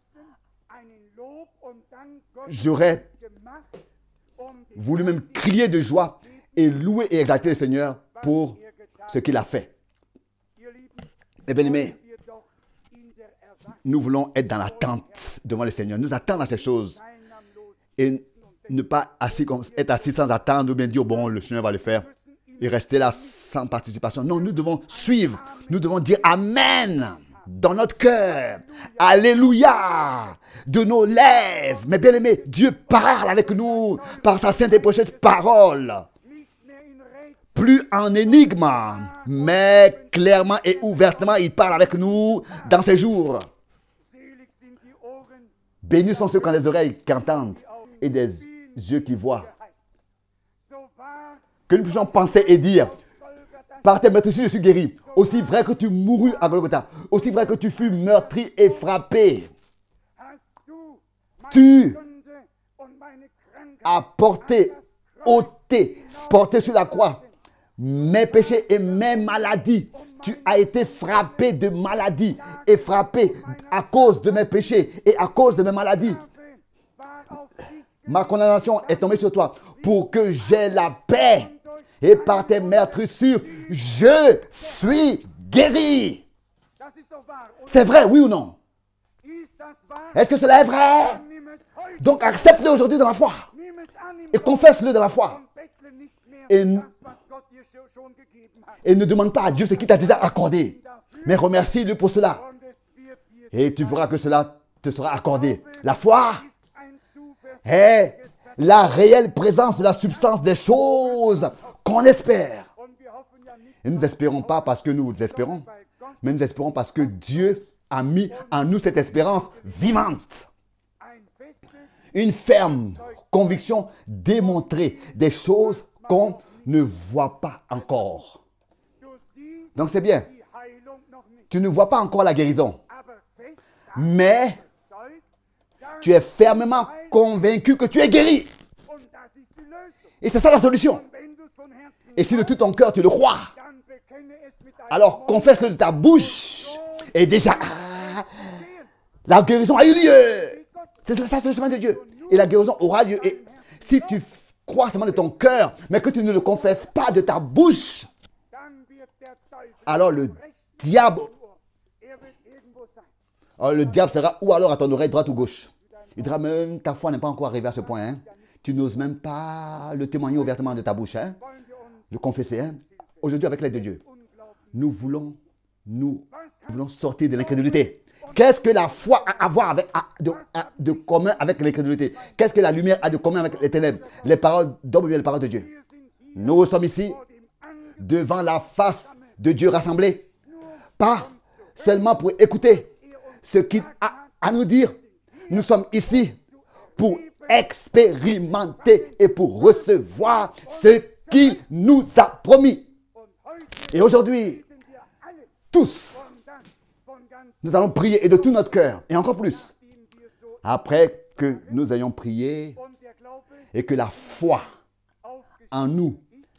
J'aurais voulu même crier de joie et louer et exalter le Seigneur pour ce qu'il a fait. Mes bien-aimés, nous voulons être dans l'attente devant le Seigneur. Nous attendre à ces choses et ne pas assis comme, être assis sans attendre ou bien dire bon, le Seigneur va le faire et rester là sans participation. Non, nous devons suivre. Nous devons dire Amen dans notre cœur. Alléluia de nos lèvres. Mes bien-aimés, Dieu parle avec nous par sa sainte et précieuse parole. Plus en énigme, mais clairement et ouvertement, il parle avec nous dans ces jours. Bénis sont ceux qui ont des oreilles qui entendent et des yeux qui voient. Que nous puissions penser et dire, par tes meurtrissures, je suis guéri. Aussi vrai que tu mourus à Golgotha, aussi vrai que tu fus meurtri et frappé, tu as porté, ôté, porté sur la croix mes péchés et mes maladies. Tu as été frappé de maladies et frappé à cause de mes péchés et à cause de mes maladies. Ma condamnation est tombée sur toi pour que j'aie la paix. Et par tes meurtrissures, je suis guéri. C'est vrai, oui ou non? Est-ce que cela est vrai? Donc accepte-le aujourd'hui dans la foi. Et confesse-le dans la foi. Et, et ne demande pas à Dieu ce qu'il t'a déjà accordé. Mais remercie-le pour cela. Et tu verras que cela te sera accordé. La foi est la réelle présence de la substance des choses qu'on espère. Et nous n'espérons pas parce que nous espérons, mais nous espérons parce que Dieu a mis en nous cette espérance vivante. Une ferme conviction démontrée des choses qu'on ne voit pas encore. Donc c'est bien. Tu ne vois pas encore la guérison, mais tu es fermement convaincu que tu es guéri. Et c'est ça la solution. Et si de tout ton cœur tu le crois, alors confesse-le de ta bouche. Et déjà, ah, la guérison a eu lieu. C'est ça, c'est le chemin de Dieu. Et la guérison aura lieu. Et si tu crois seulement de ton cœur, mais que tu ne le confesses pas de ta bouche, alors le diable, alors le diable sera ou alors à ton oreille droite ou gauche. Il dira même ta foi n'est pas encore arrivée à ce point. Hein. Tu n'oses même pas le témoigner ouvertement de ta bouche, hein. Le confesser. Hein. Aujourd'hui, avec l'aide de Dieu, nous voulons, nous voulons sortir de l'incrédulité. Qu'est-ce que la foi a à voir avec, a, de, a, de commun avec l'incrédulité? Qu'est-ce que la lumière a de commun avec les ténèbres? Les paroles d'homme ou bien les paroles de Dieu? Nous sommes ici devant la face de Dieu rassemblé. Pas seulement pour écouter ce qu'il a à nous dire. Nous sommes ici pour expérimenter et pour recevoir ce qu'il nous a promis. Et aujourd'hui, tous, nous allons prier et de tout notre cœur, et encore plus, après que nous ayons prié et que la foi en nous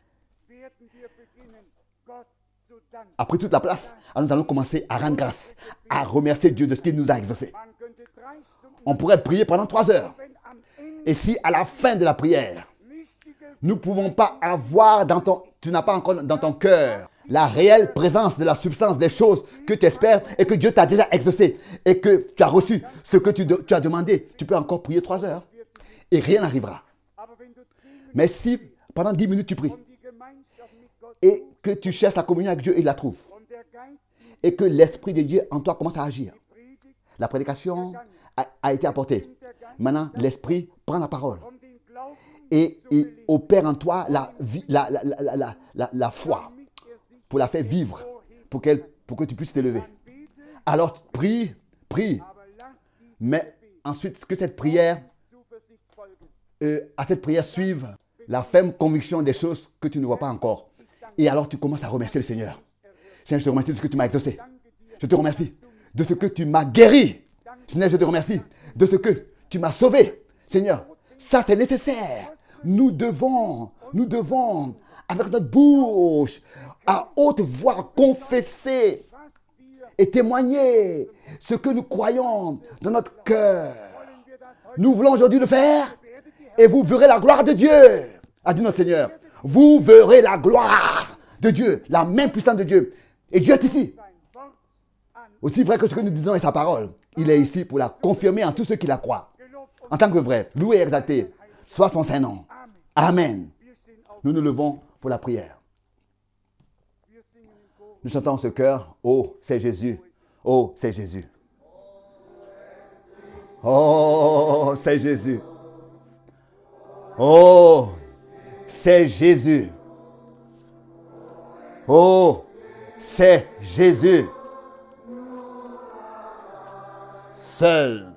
a pris toute la place, alors nous allons commencer à rendre grâce, à remercier Dieu de ce qu'il nous a exaucé. On pourrait prier pendant trois heures. Et si à la fin de la prière, nous ne pouvons pas avoir dans ton, tu n'as pas encore dans ton cœur la réelle présence de la substance des choses que tu espères et que Dieu t'a déjà exaucé et que tu as reçu ce que tu, de, tu as demandé, tu peux encore prier trois heures et rien n'arrivera. Mais si pendant dix minutes tu pries et que tu cherches la communion avec Dieu et il la trouves et que l'Esprit de Dieu en toi commence à agir, la prédication a, a été apportée. Maintenant, l'Esprit prend la parole et il opère en toi la, la, la, la, la, la, la foi pour la faire vivre, pour, qu'elle, pour que tu puisses t'élever. Alors, prie, prie. Mais ensuite, que cette prière, euh, à cette prière suive la ferme conviction des choses que tu ne vois pas encore. Et alors, tu commences à remercier le Seigneur. Seigneur, je te remercie de ce que tu m'as exaucé. Je te remercie de ce que tu m'as guéri. Seigneur, je te remercie de ce que tu m'as sauvé. Seigneur, ça c'est nécessaire. Nous devons, nous devons, avec notre bouche, à haute voix, confesser et témoigner ce que nous croyons dans notre cœur. Nous voulons aujourd'hui le faire et vous verrez la gloire de Dieu, a dit notre Seigneur. Vous verrez la gloire de Dieu, la main puissante de Dieu. Et Dieu est ici. Aussi vrai que ce que nous disons est sa parole. Il est ici pour la confirmer en tous ceux qui la croient. En tant que vrai, loué et exalté, soit son saint nom. Amen. Nous nous levons pour la prière. Nous chantons ce cœur. Oh, c'est Jésus. Oh, c'est Jésus. Oh, c'est Jésus. Oh, c'est Jésus. Oh, c'est Jésus. Seul.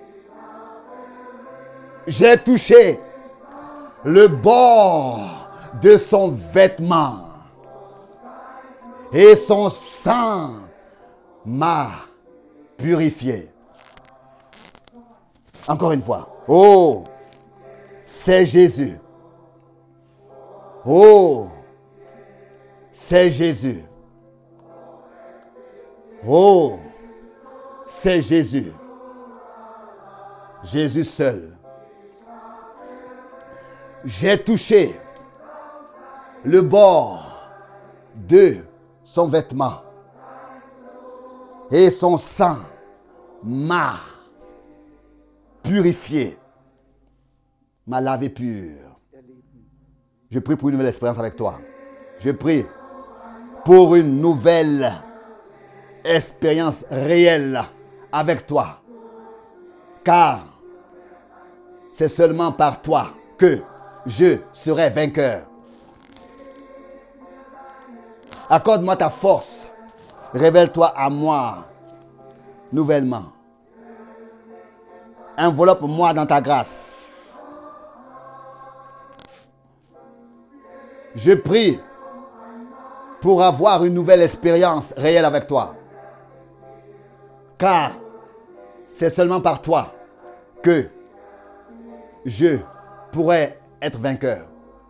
J'ai touché le bord de son vêtement et son sang m'a purifié. Encore une fois. Oh, c'est Jésus. Oh, c'est Jésus. Oh, c'est Jésus. Jésus seul. J'ai touché le bord de son vêtement et son sang m'a purifié, m'a lavé pur. Je prie pour une nouvelle expérience avec toi. Je prie pour une nouvelle expérience réelle avec toi. Car c'est seulement par toi que je serai vainqueur. Accorde-moi ta force. Révèle-toi à moi nouvellement. Enveloppe-moi dans ta grâce. Je prie pour avoir une nouvelle expérience réelle avec toi. Car c'est seulement par toi que je pourrai être vainqueur.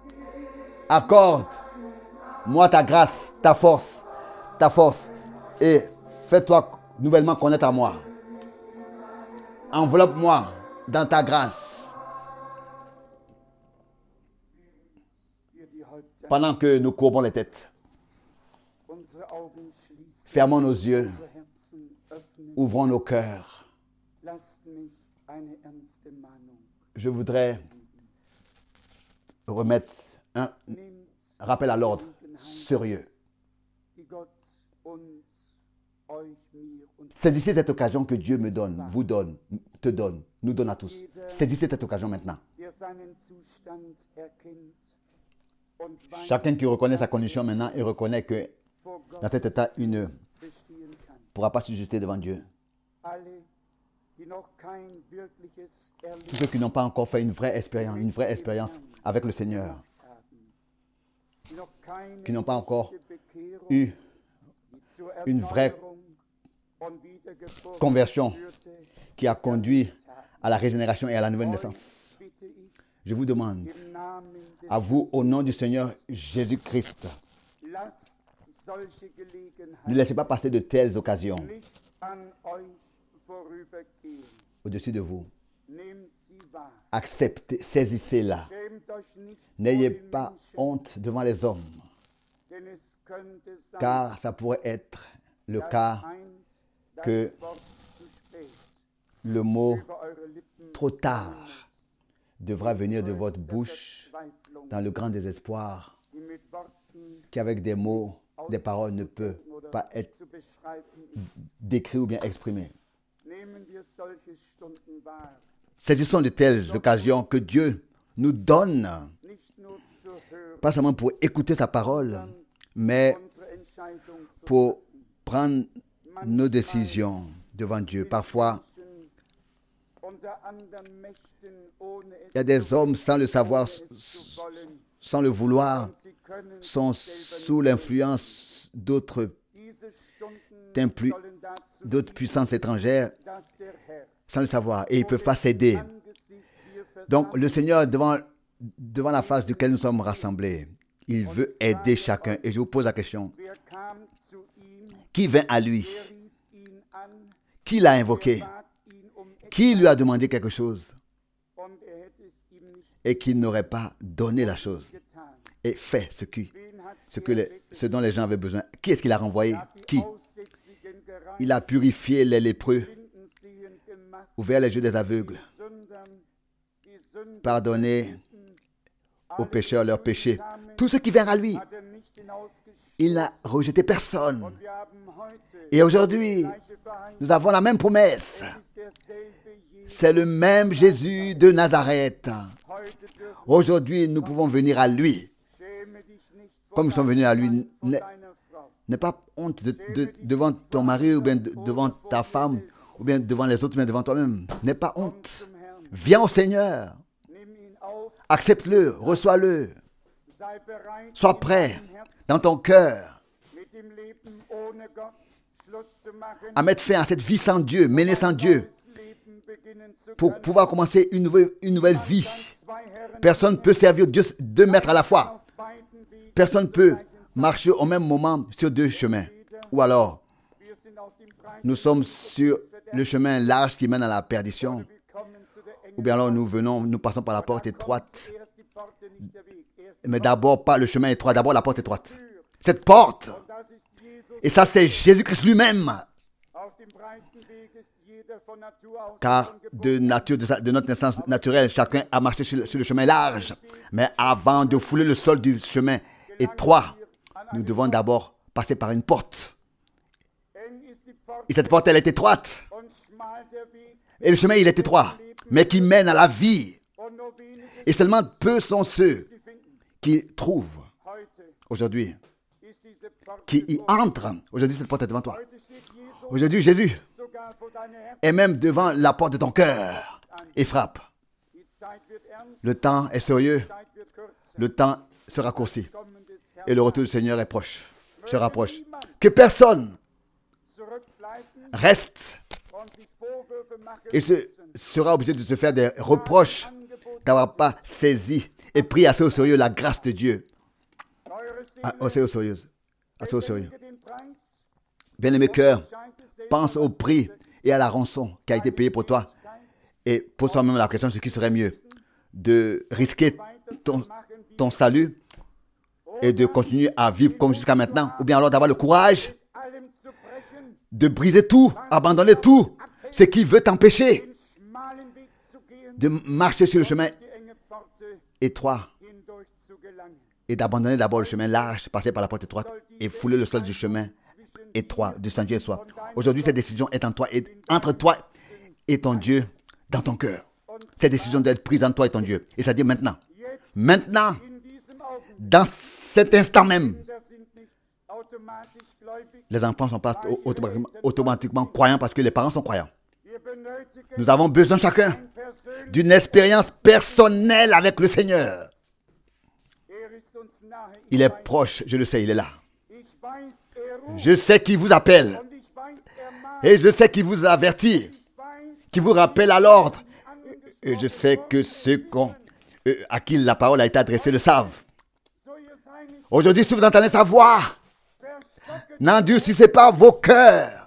Accorde-moi ta grâce, ta force, ta force et fais-toi nouvellement connaître à moi. Enveloppe-moi dans ta grâce. Pendant que nous courbons les têtes, fermons nos yeux, ouvrons nos cœurs. Je voudrais remettre un rappel à l'ordre sérieux. Saisissez cette occasion que Dieu me donne, vous donne, te donne, nous donne à tous. Saisissez cette occasion maintenant. Chacun qui reconnaît sa condition maintenant et reconnaît que dans cet état, il ne pourra pas se juster devant Dieu. Tous ceux qui n'ont pas encore fait une vraie expérience, une vraie expérience avec le Seigneur, qui n'ont pas encore eu une vraie conversion qui a conduit à la régénération et à la nouvelle naissance. Je vous demande, à vous, au nom du Seigneur Jésus-Christ, ne laissez pas passer de telles occasions au-dessus de vous. Acceptez, saisissez-la. N'ayez pas honte devant les hommes, car ça pourrait être le cas que le mot trop tard devra venir de votre bouche dans le grand désespoir qui avec des mots, des paroles ne peut pas être décrit ou bien exprimé. Saisissons de telles occasions que Dieu nous donne, pas seulement pour écouter sa parole, mais pour prendre nos décisions devant Dieu. Parfois, il y a des hommes sans le savoir, sans le vouloir, sont sous l'influence d'autres, d'autres puissances étrangères, sans le savoir, et ils ne peuvent pas s'aider. Donc, le Seigneur, devant, devant la face duquel nous sommes rassemblés, il veut aider chacun. Et je vous pose la question, qui vint à lui? Qui l'a invoqué? Qui lui a demandé quelque chose et qui n'aurait pas donné la chose et fait ce, qui, ce, que les, ce dont les gens avaient besoin? Qui est-ce qu'il a renvoyé? Qui? Il a purifié les lépreux, ouvert les yeux des aveugles, pardonné aux pécheurs leurs péchés. Tous ceux qui viennent à lui, il n'a rejeté personne. Et aujourd'hui, nous avons la même promesse. C'est le même Jésus de Nazareth. Aujourd'hui, nous pouvons venir à lui. Comme nous sommes venus à lui, n'aie pas honte de, de, devant ton mari ou bien de, devant ta femme ou bien devant les autres, mais devant toi-même. N'aie pas honte. Viens au Seigneur. Accepte-le, reçois-le. Sois prêt dans ton cœur à mettre fin à cette vie sans Dieu, menée sans Dieu, pour pouvoir commencer une nouvelle, une nouvelle vie. Personne ne peut servir Dieu deux maîtres à la fois. Personne ne peut marcher au même moment sur deux chemins. Ou alors, nous sommes sur le chemin large qui mène à la perdition. Ou bien alors nous venons, nous passons par la porte étroite. Mais d'abord pas le chemin étroit, d'abord la porte étroite. Cette porte, et ça c'est Jésus-Christ lui-même. Car de nature, de, sa, de notre naissance naturelle, chacun a marché sur le, sur le chemin large. Mais avant de fouler le sol du chemin étroit, nous devons d'abord passer par une porte. Et cette porte, elle est étroite. Et le chemin, il est étroit, mais qui mène à la vie. Et seulement peu sont ceux qui trouvent aujourd'hui, qui y entrent. Aujourd'hui, cette porte est devant toi. Aujourd'hui, Jésus est même devant la porte de ton cœur et frappe. Le temps est sérieux, le temps se raccourcit et le retour du Seigneur est proche, se rapproche. Que personne reste et se, sera obligé de se faire des reproches d'avoir pas saisi et pris assez au sérieux la grâce de Dieu. Assez au sérieux. Assez au sérieux. Bien-aimé cœur, pense au prix et à la rançon qui a été payée pour toi et pose-toi même la question de ce qui serait mieux, de risquer ton, ton salut et de continuer à vivre comme jusqu'à maintenant, ou bien alors d'avoir le courage de briser tout, abandonner tout, ce qui veut t'empêcher de marcher sur le chemin étroit et d'abandonner d'abord le chemin large, passer par la porte étroite et fouler le sol du chemin étroit, du sentier étroit. Aujourd'hui, cette décision est en toi et entre toi et ton Dieu dans ton cœur. Cette décision doit être prise entre toi et ton Dieu. Et ça dit maintenant. Maintenant, dans cet instant même, les enfants ne sont pas automatiquement, automatiquement croyants parce que les parents sont croyants. Nous avons besoin chacun d'une expérience personnelle avec le Seigneur. Il est proche, je le sais, il est là. Je sais qu'il vous appelle. Et je sais qu'il vous avertit, qu'il vous rappelle à l'ordre. Et je sais que ceux qu'on, euh, à qui la parole a été adressée le savent. Aujourd'hui, si vous entendez sa voix, n'endurcissez pas vos cœurs.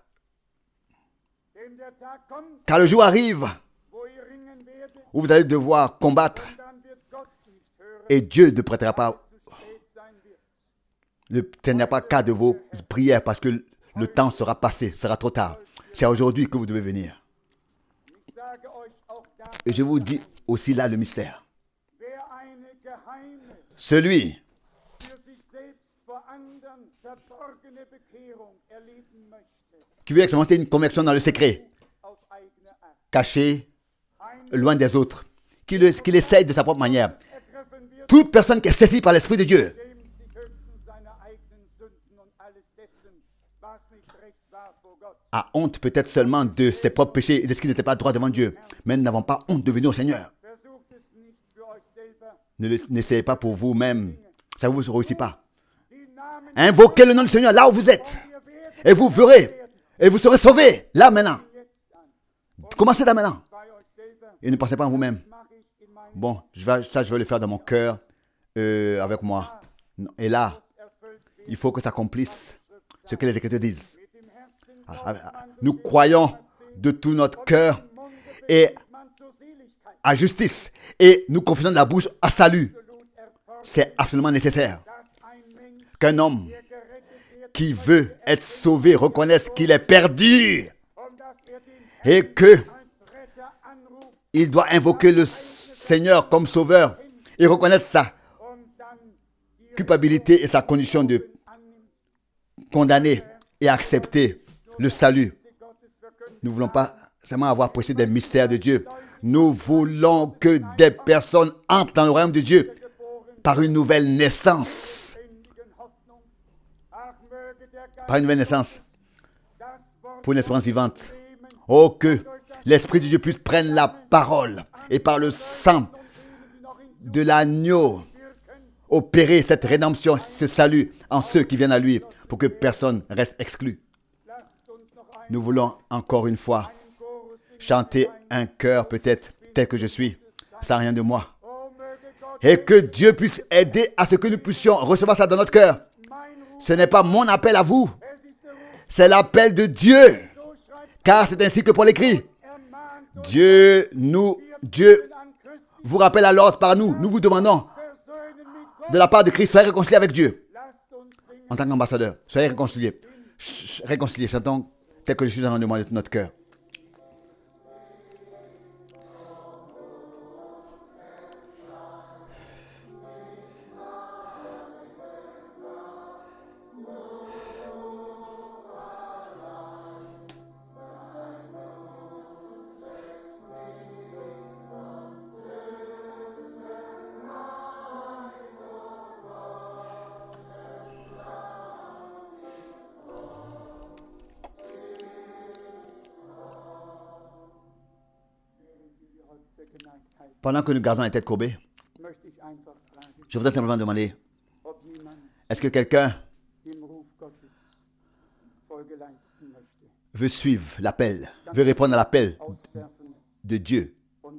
Car le jour arrive où vous allez devoir combattre et Dieu ne prêtera pas, ne tiendra pas cas de vos prières parce que le temps sera passé, sera trop tard. C'est aujourd'hui que vous devez venir. Et je vous dis aussi là le mystère. Celui qui veut expérimenter une conversion dans le secret, caché, loin des autres, qu'il le, qu'il essaye de sa propre manière. Toute personne qui est saisie par l'Esprit de Dieu a honte peut-être seulement de ses propres péchés et de ce qui n'était pas droit devant Dieu. Mais nous n'avons pas honte de venir au Seigneur. Ne n'essayez pas pour vous-même. Ça ne vous réussit pas. Invoquez le nom du Seigneur là où vous êtes. Et vous verrez. Et vous serez sauvés. Là maintenant. Commencez là maintenant. Et ne pensez pas en vous-même. Bon, je vais, ça je vais le faire dans mon cœur. Euh, avec moi. Et là, il faut que ça accomplisse ce que les Écritures disent. Nous croyons de tout notre cœur et à justice. Et nous confions de la bouche à salut. C'est absolument nécessaire qu'un homme qui veut être sauvé reconnaisse qu'il est perdu et que il doit invoquer le Seigneur comme sauveur et reconnaître sa culpabilité et sa condition de condamné et accepter le salut. Nous ne voulons pas seulement avoir prêché des mystères de Dieu. Nous voulons que des personnes entrent dans le royaume de Dieu par une nouvelle naissance. Par une nouvelle naissance. Pour une espérance vivante. Oh, que l'Esprit de Dieu puisse prendre la parole et par le sang de l'agneau opérer cette rédemption, ce salut en ceux qui viennent à lui pour que personne reste exclu. Nous voulons encore une fois chanter un chœur peut-être tel que je suis, sans rien de moi. Et que Dieu puisse aider à ce que nous puissions recevoir ça dans notre cœur. Ce n'est pas mon appel à vous, c'est l'appel de Dieu. Car c'est ainsi que Paul écrit. Dieu nous, Dieu vous rappelle à l'ordre par nous. Nous vous demandons de la part de Christ, soyez réconciliés avec Dieu. En tant qu'ambassadeur, soyez réconciliés. Ch- réconciliés, chantons tel que je suis en train de demander de tout notre cœur. Pendant que nous gardons la tête courbée, je voudrais simplement demander, est-ce que quelqu'un veut suivre l'appel, veut répondre à l'appel de Dieu?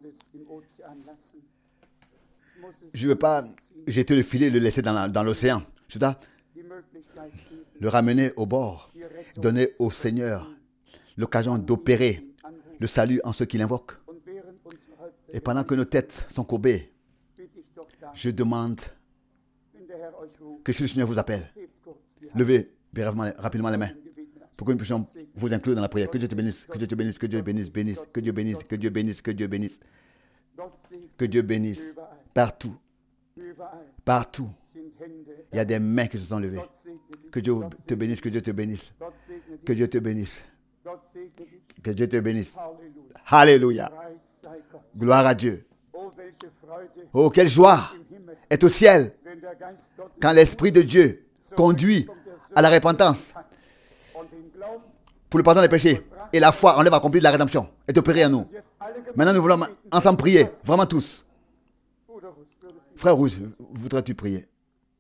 Je ne veux pas jeter le filet et le laisser dans, la, dans l'océan. Je dois le ramener au bord, donner au Seigneur l'occasion d'opérer le salut en ceux qui l'invoquent. Et pendant que nos têtes sont courbées, je demande que si le Seigneur vous appelle, levez brièvement, rapidement les mains pour que nous puissions vous inclure dans la prière. Que Dieu te bénisse, que Dieu te bénisse, que Dieu bénisse, bénisse, que Dieu bénisse, que Dieu bénisse, que Dieu bénisse, que Dieu bénisse partout, partout. Il y a des mains qui se sont levées. Que Dieu te bénisse, que Dieu te bénisse, que Dieu te bénisse, que Dieu te bénisse. Alléluia. Gloire à Dieu. Oh, quelle joie est au ciel quand l'Esprit de Dieu conduit à la repentance pour le pardon des péchés. Et la foi en l'œuvre accomplie de la rédemption est opérée en nous. Maintenant, nous voulons ensemble prier, vraiment tous. Frère Rouge, voudrais-tu prier?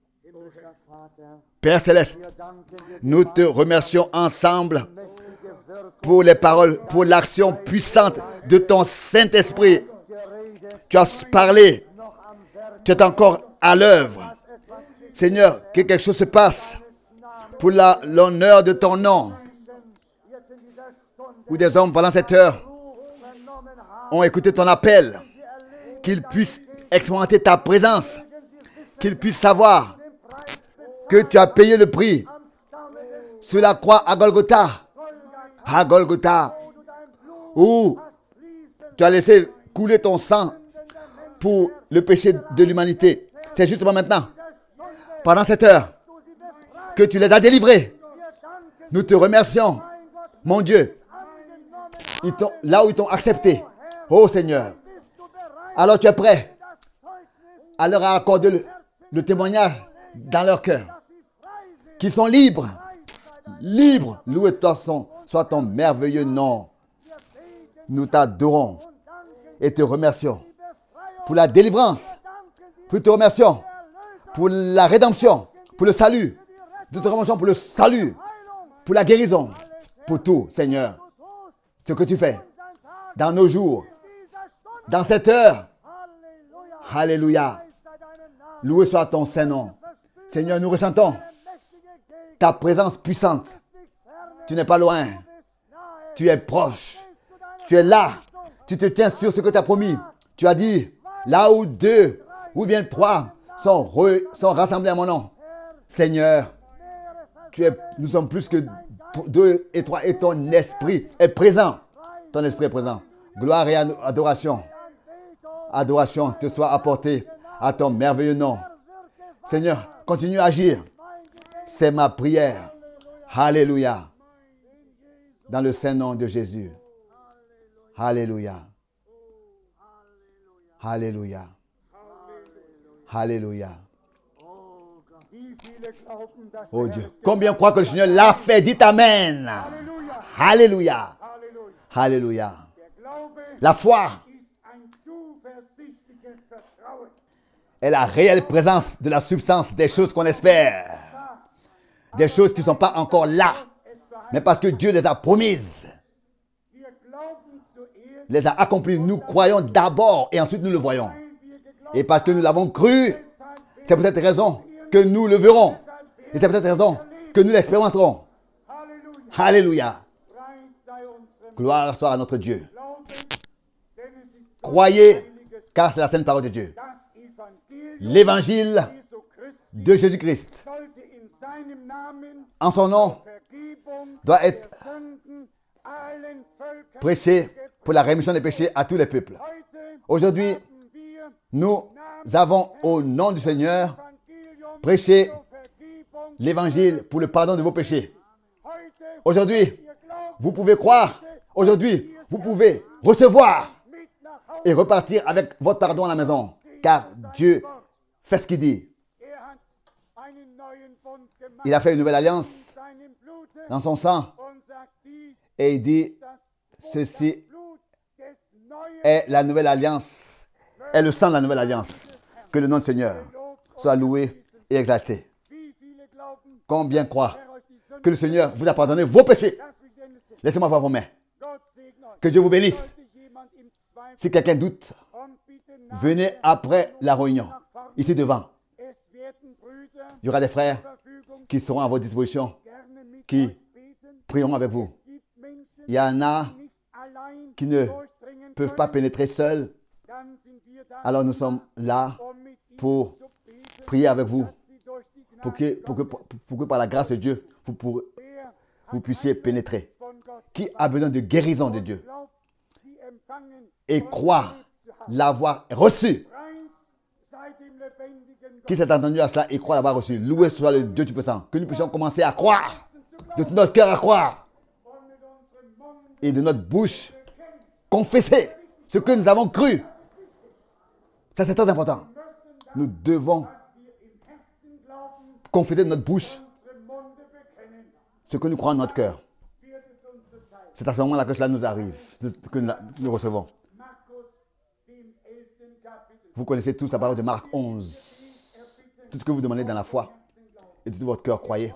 Père Céleste, nous te remercions ensemble pour les paroles, pour l'action puissante de ton Saint-Esprit. Tu as parlé, tu es encore à l'œuvre. Seigneur, que quelque chose se passe pour la, l'honneur de ton nom. Où des hommes pendant cette heure ont écouté ton appel, qu'ils puissent expérimenter ta présence, qu'ils puissent savoir que tu as payé le prix sur la croix à Golgotha, à Golgotha, où tu as laissé couler ton sang pour le péché de l'humanité. C'est justement maintenant, pendant cette heure, que tu les as délivrés. Nous te remercions, mon Dieu, ils t'ont, là où ils t'ont accepté. Oh Seigneur, alors tu es prêt à leur accorder le, le témoignage dans leur cœur, qu'ils sont libres, libres. Loué toi son, soit ton merveilleux nom. Nous t'adorons et te remercions pour la délivrance. Nous te remercions pour la rédemption, pour le salut. Nous te remercions pour le salut, pour la guérison, pour tout, Seigneur. Ce que tu fais dans nos jours, dans cette heure. Alléluia. Loué soit ton Saint-Nom. Seigneur, nous ressentons ta présence puissante. Tu n'es pas loin. Tu es proche. Tu es là. Tu te tiens sur ce que tu as promis. Tu as dit, là où deux ou bien trois sont, re, sont rassemblés à mon nom. Seigneur, tu es, nous sommes plus que deux et trois et ton esprit est présent. Ton esprit est présent. Gloire et adoration. Adoration te soit apportée à ton merveilleux nom. Seigneur, continue à agir. C'est ma prière. Alléluia. Dans le saint nom de Jésus. Alléluia. Alléluia. Alléluia. Oh Dieu. Combien croient que le Seigneur l'a fait? Dites Amen. Alléluia. Alléluia. La foi est la réelle présence de la substance des choses qu'on espère. Des choses qui ne sont pas encore là. Mais parce que Dieu les a promises. Les a accomplies. Nous croyons d'abord et ensuite nous le voyons. Et parce que nous l'avons cru, c'est pour cette raison que nous le verrons. Et c'est pour cette raison que nous l'expérimenterons. Alléluia. Gloire soit à notre Dieu. Croyez, car c'est la sainte parole de Dieu. L'évangile de Jésus-Christ, en son nom, doit être prêché pour la rémission des péchés à tous les peuples. Aujourd'hui, nous avons au nom du Seigneur prêché l'évangile pour le pardon de vos péchés. Aujourd'hui, vous pouvez croire. Aujourd'hui, vous pouvez recevoir et repartir avec votre pardon à la maison. Car Dieu fait ce qu'il dit. Il a fait une nouvelle alliance dans son sang. Et il dit, ceci est la nouvelle alliance, est le sang de la nouvelle alliance. Que le nom du Seigneur soit loué et exalté. Combien croient que le Seigneur vous a pardonné vos péchés? Laissez-moi voir vos mains. Que Dieu vous bénisse. Si quelqu'un doute, venez après la réunion, ici devant. Il y aura des frères qui seront à votre disposition, qui prieront avec vous. Il y en a qui ne peuvent pas pénétrer seuls. Alors nous sommes là pour prier avec vous, pour que, pour que, pour que par la grâce de Dieu, vous, pour, vous puissiez pénétrer. Qui a besoin de guérison de Dieu et croit l'avoir reçu? Qui s'est entendu à cela et croit l'avoir reçu? Loué soit le Dieu Tout-Puissant. Que nous puissions commencer à croire, de notre cœur à croire, et de notre bouche confesser ce que nous avons cru. Ça, c'est très important. Nous devons confesser de notre bouche ce que nous croyons dans notre cœur. C'est à ce moment-là que cela nous arrive, que nous recevons. Vous connaissez tous la parole de Marc onze. Tout ce que vous demandez dans la foi et de tout votre cœur, croyez.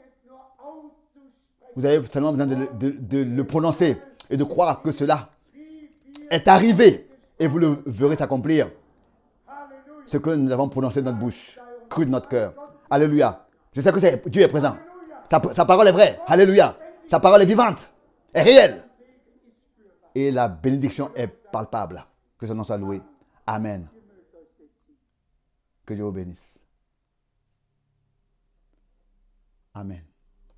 Vous avez seulement besoin de, de, de le prononcer et de croire que cela est arrivé et vous le verrez s'accomplir. Ce que nous avons prononcé de notre bouche, cru de notre cœur. Alléluia. Je sais que c'est, Dieu est présent. Sa, sa parole est vraie. Alléluia. Sa parole est vivante, est réelle. Et la bénédiction est palpable. Que son nom soit loué. Amen. Que Dieu vous bénisse. Amen.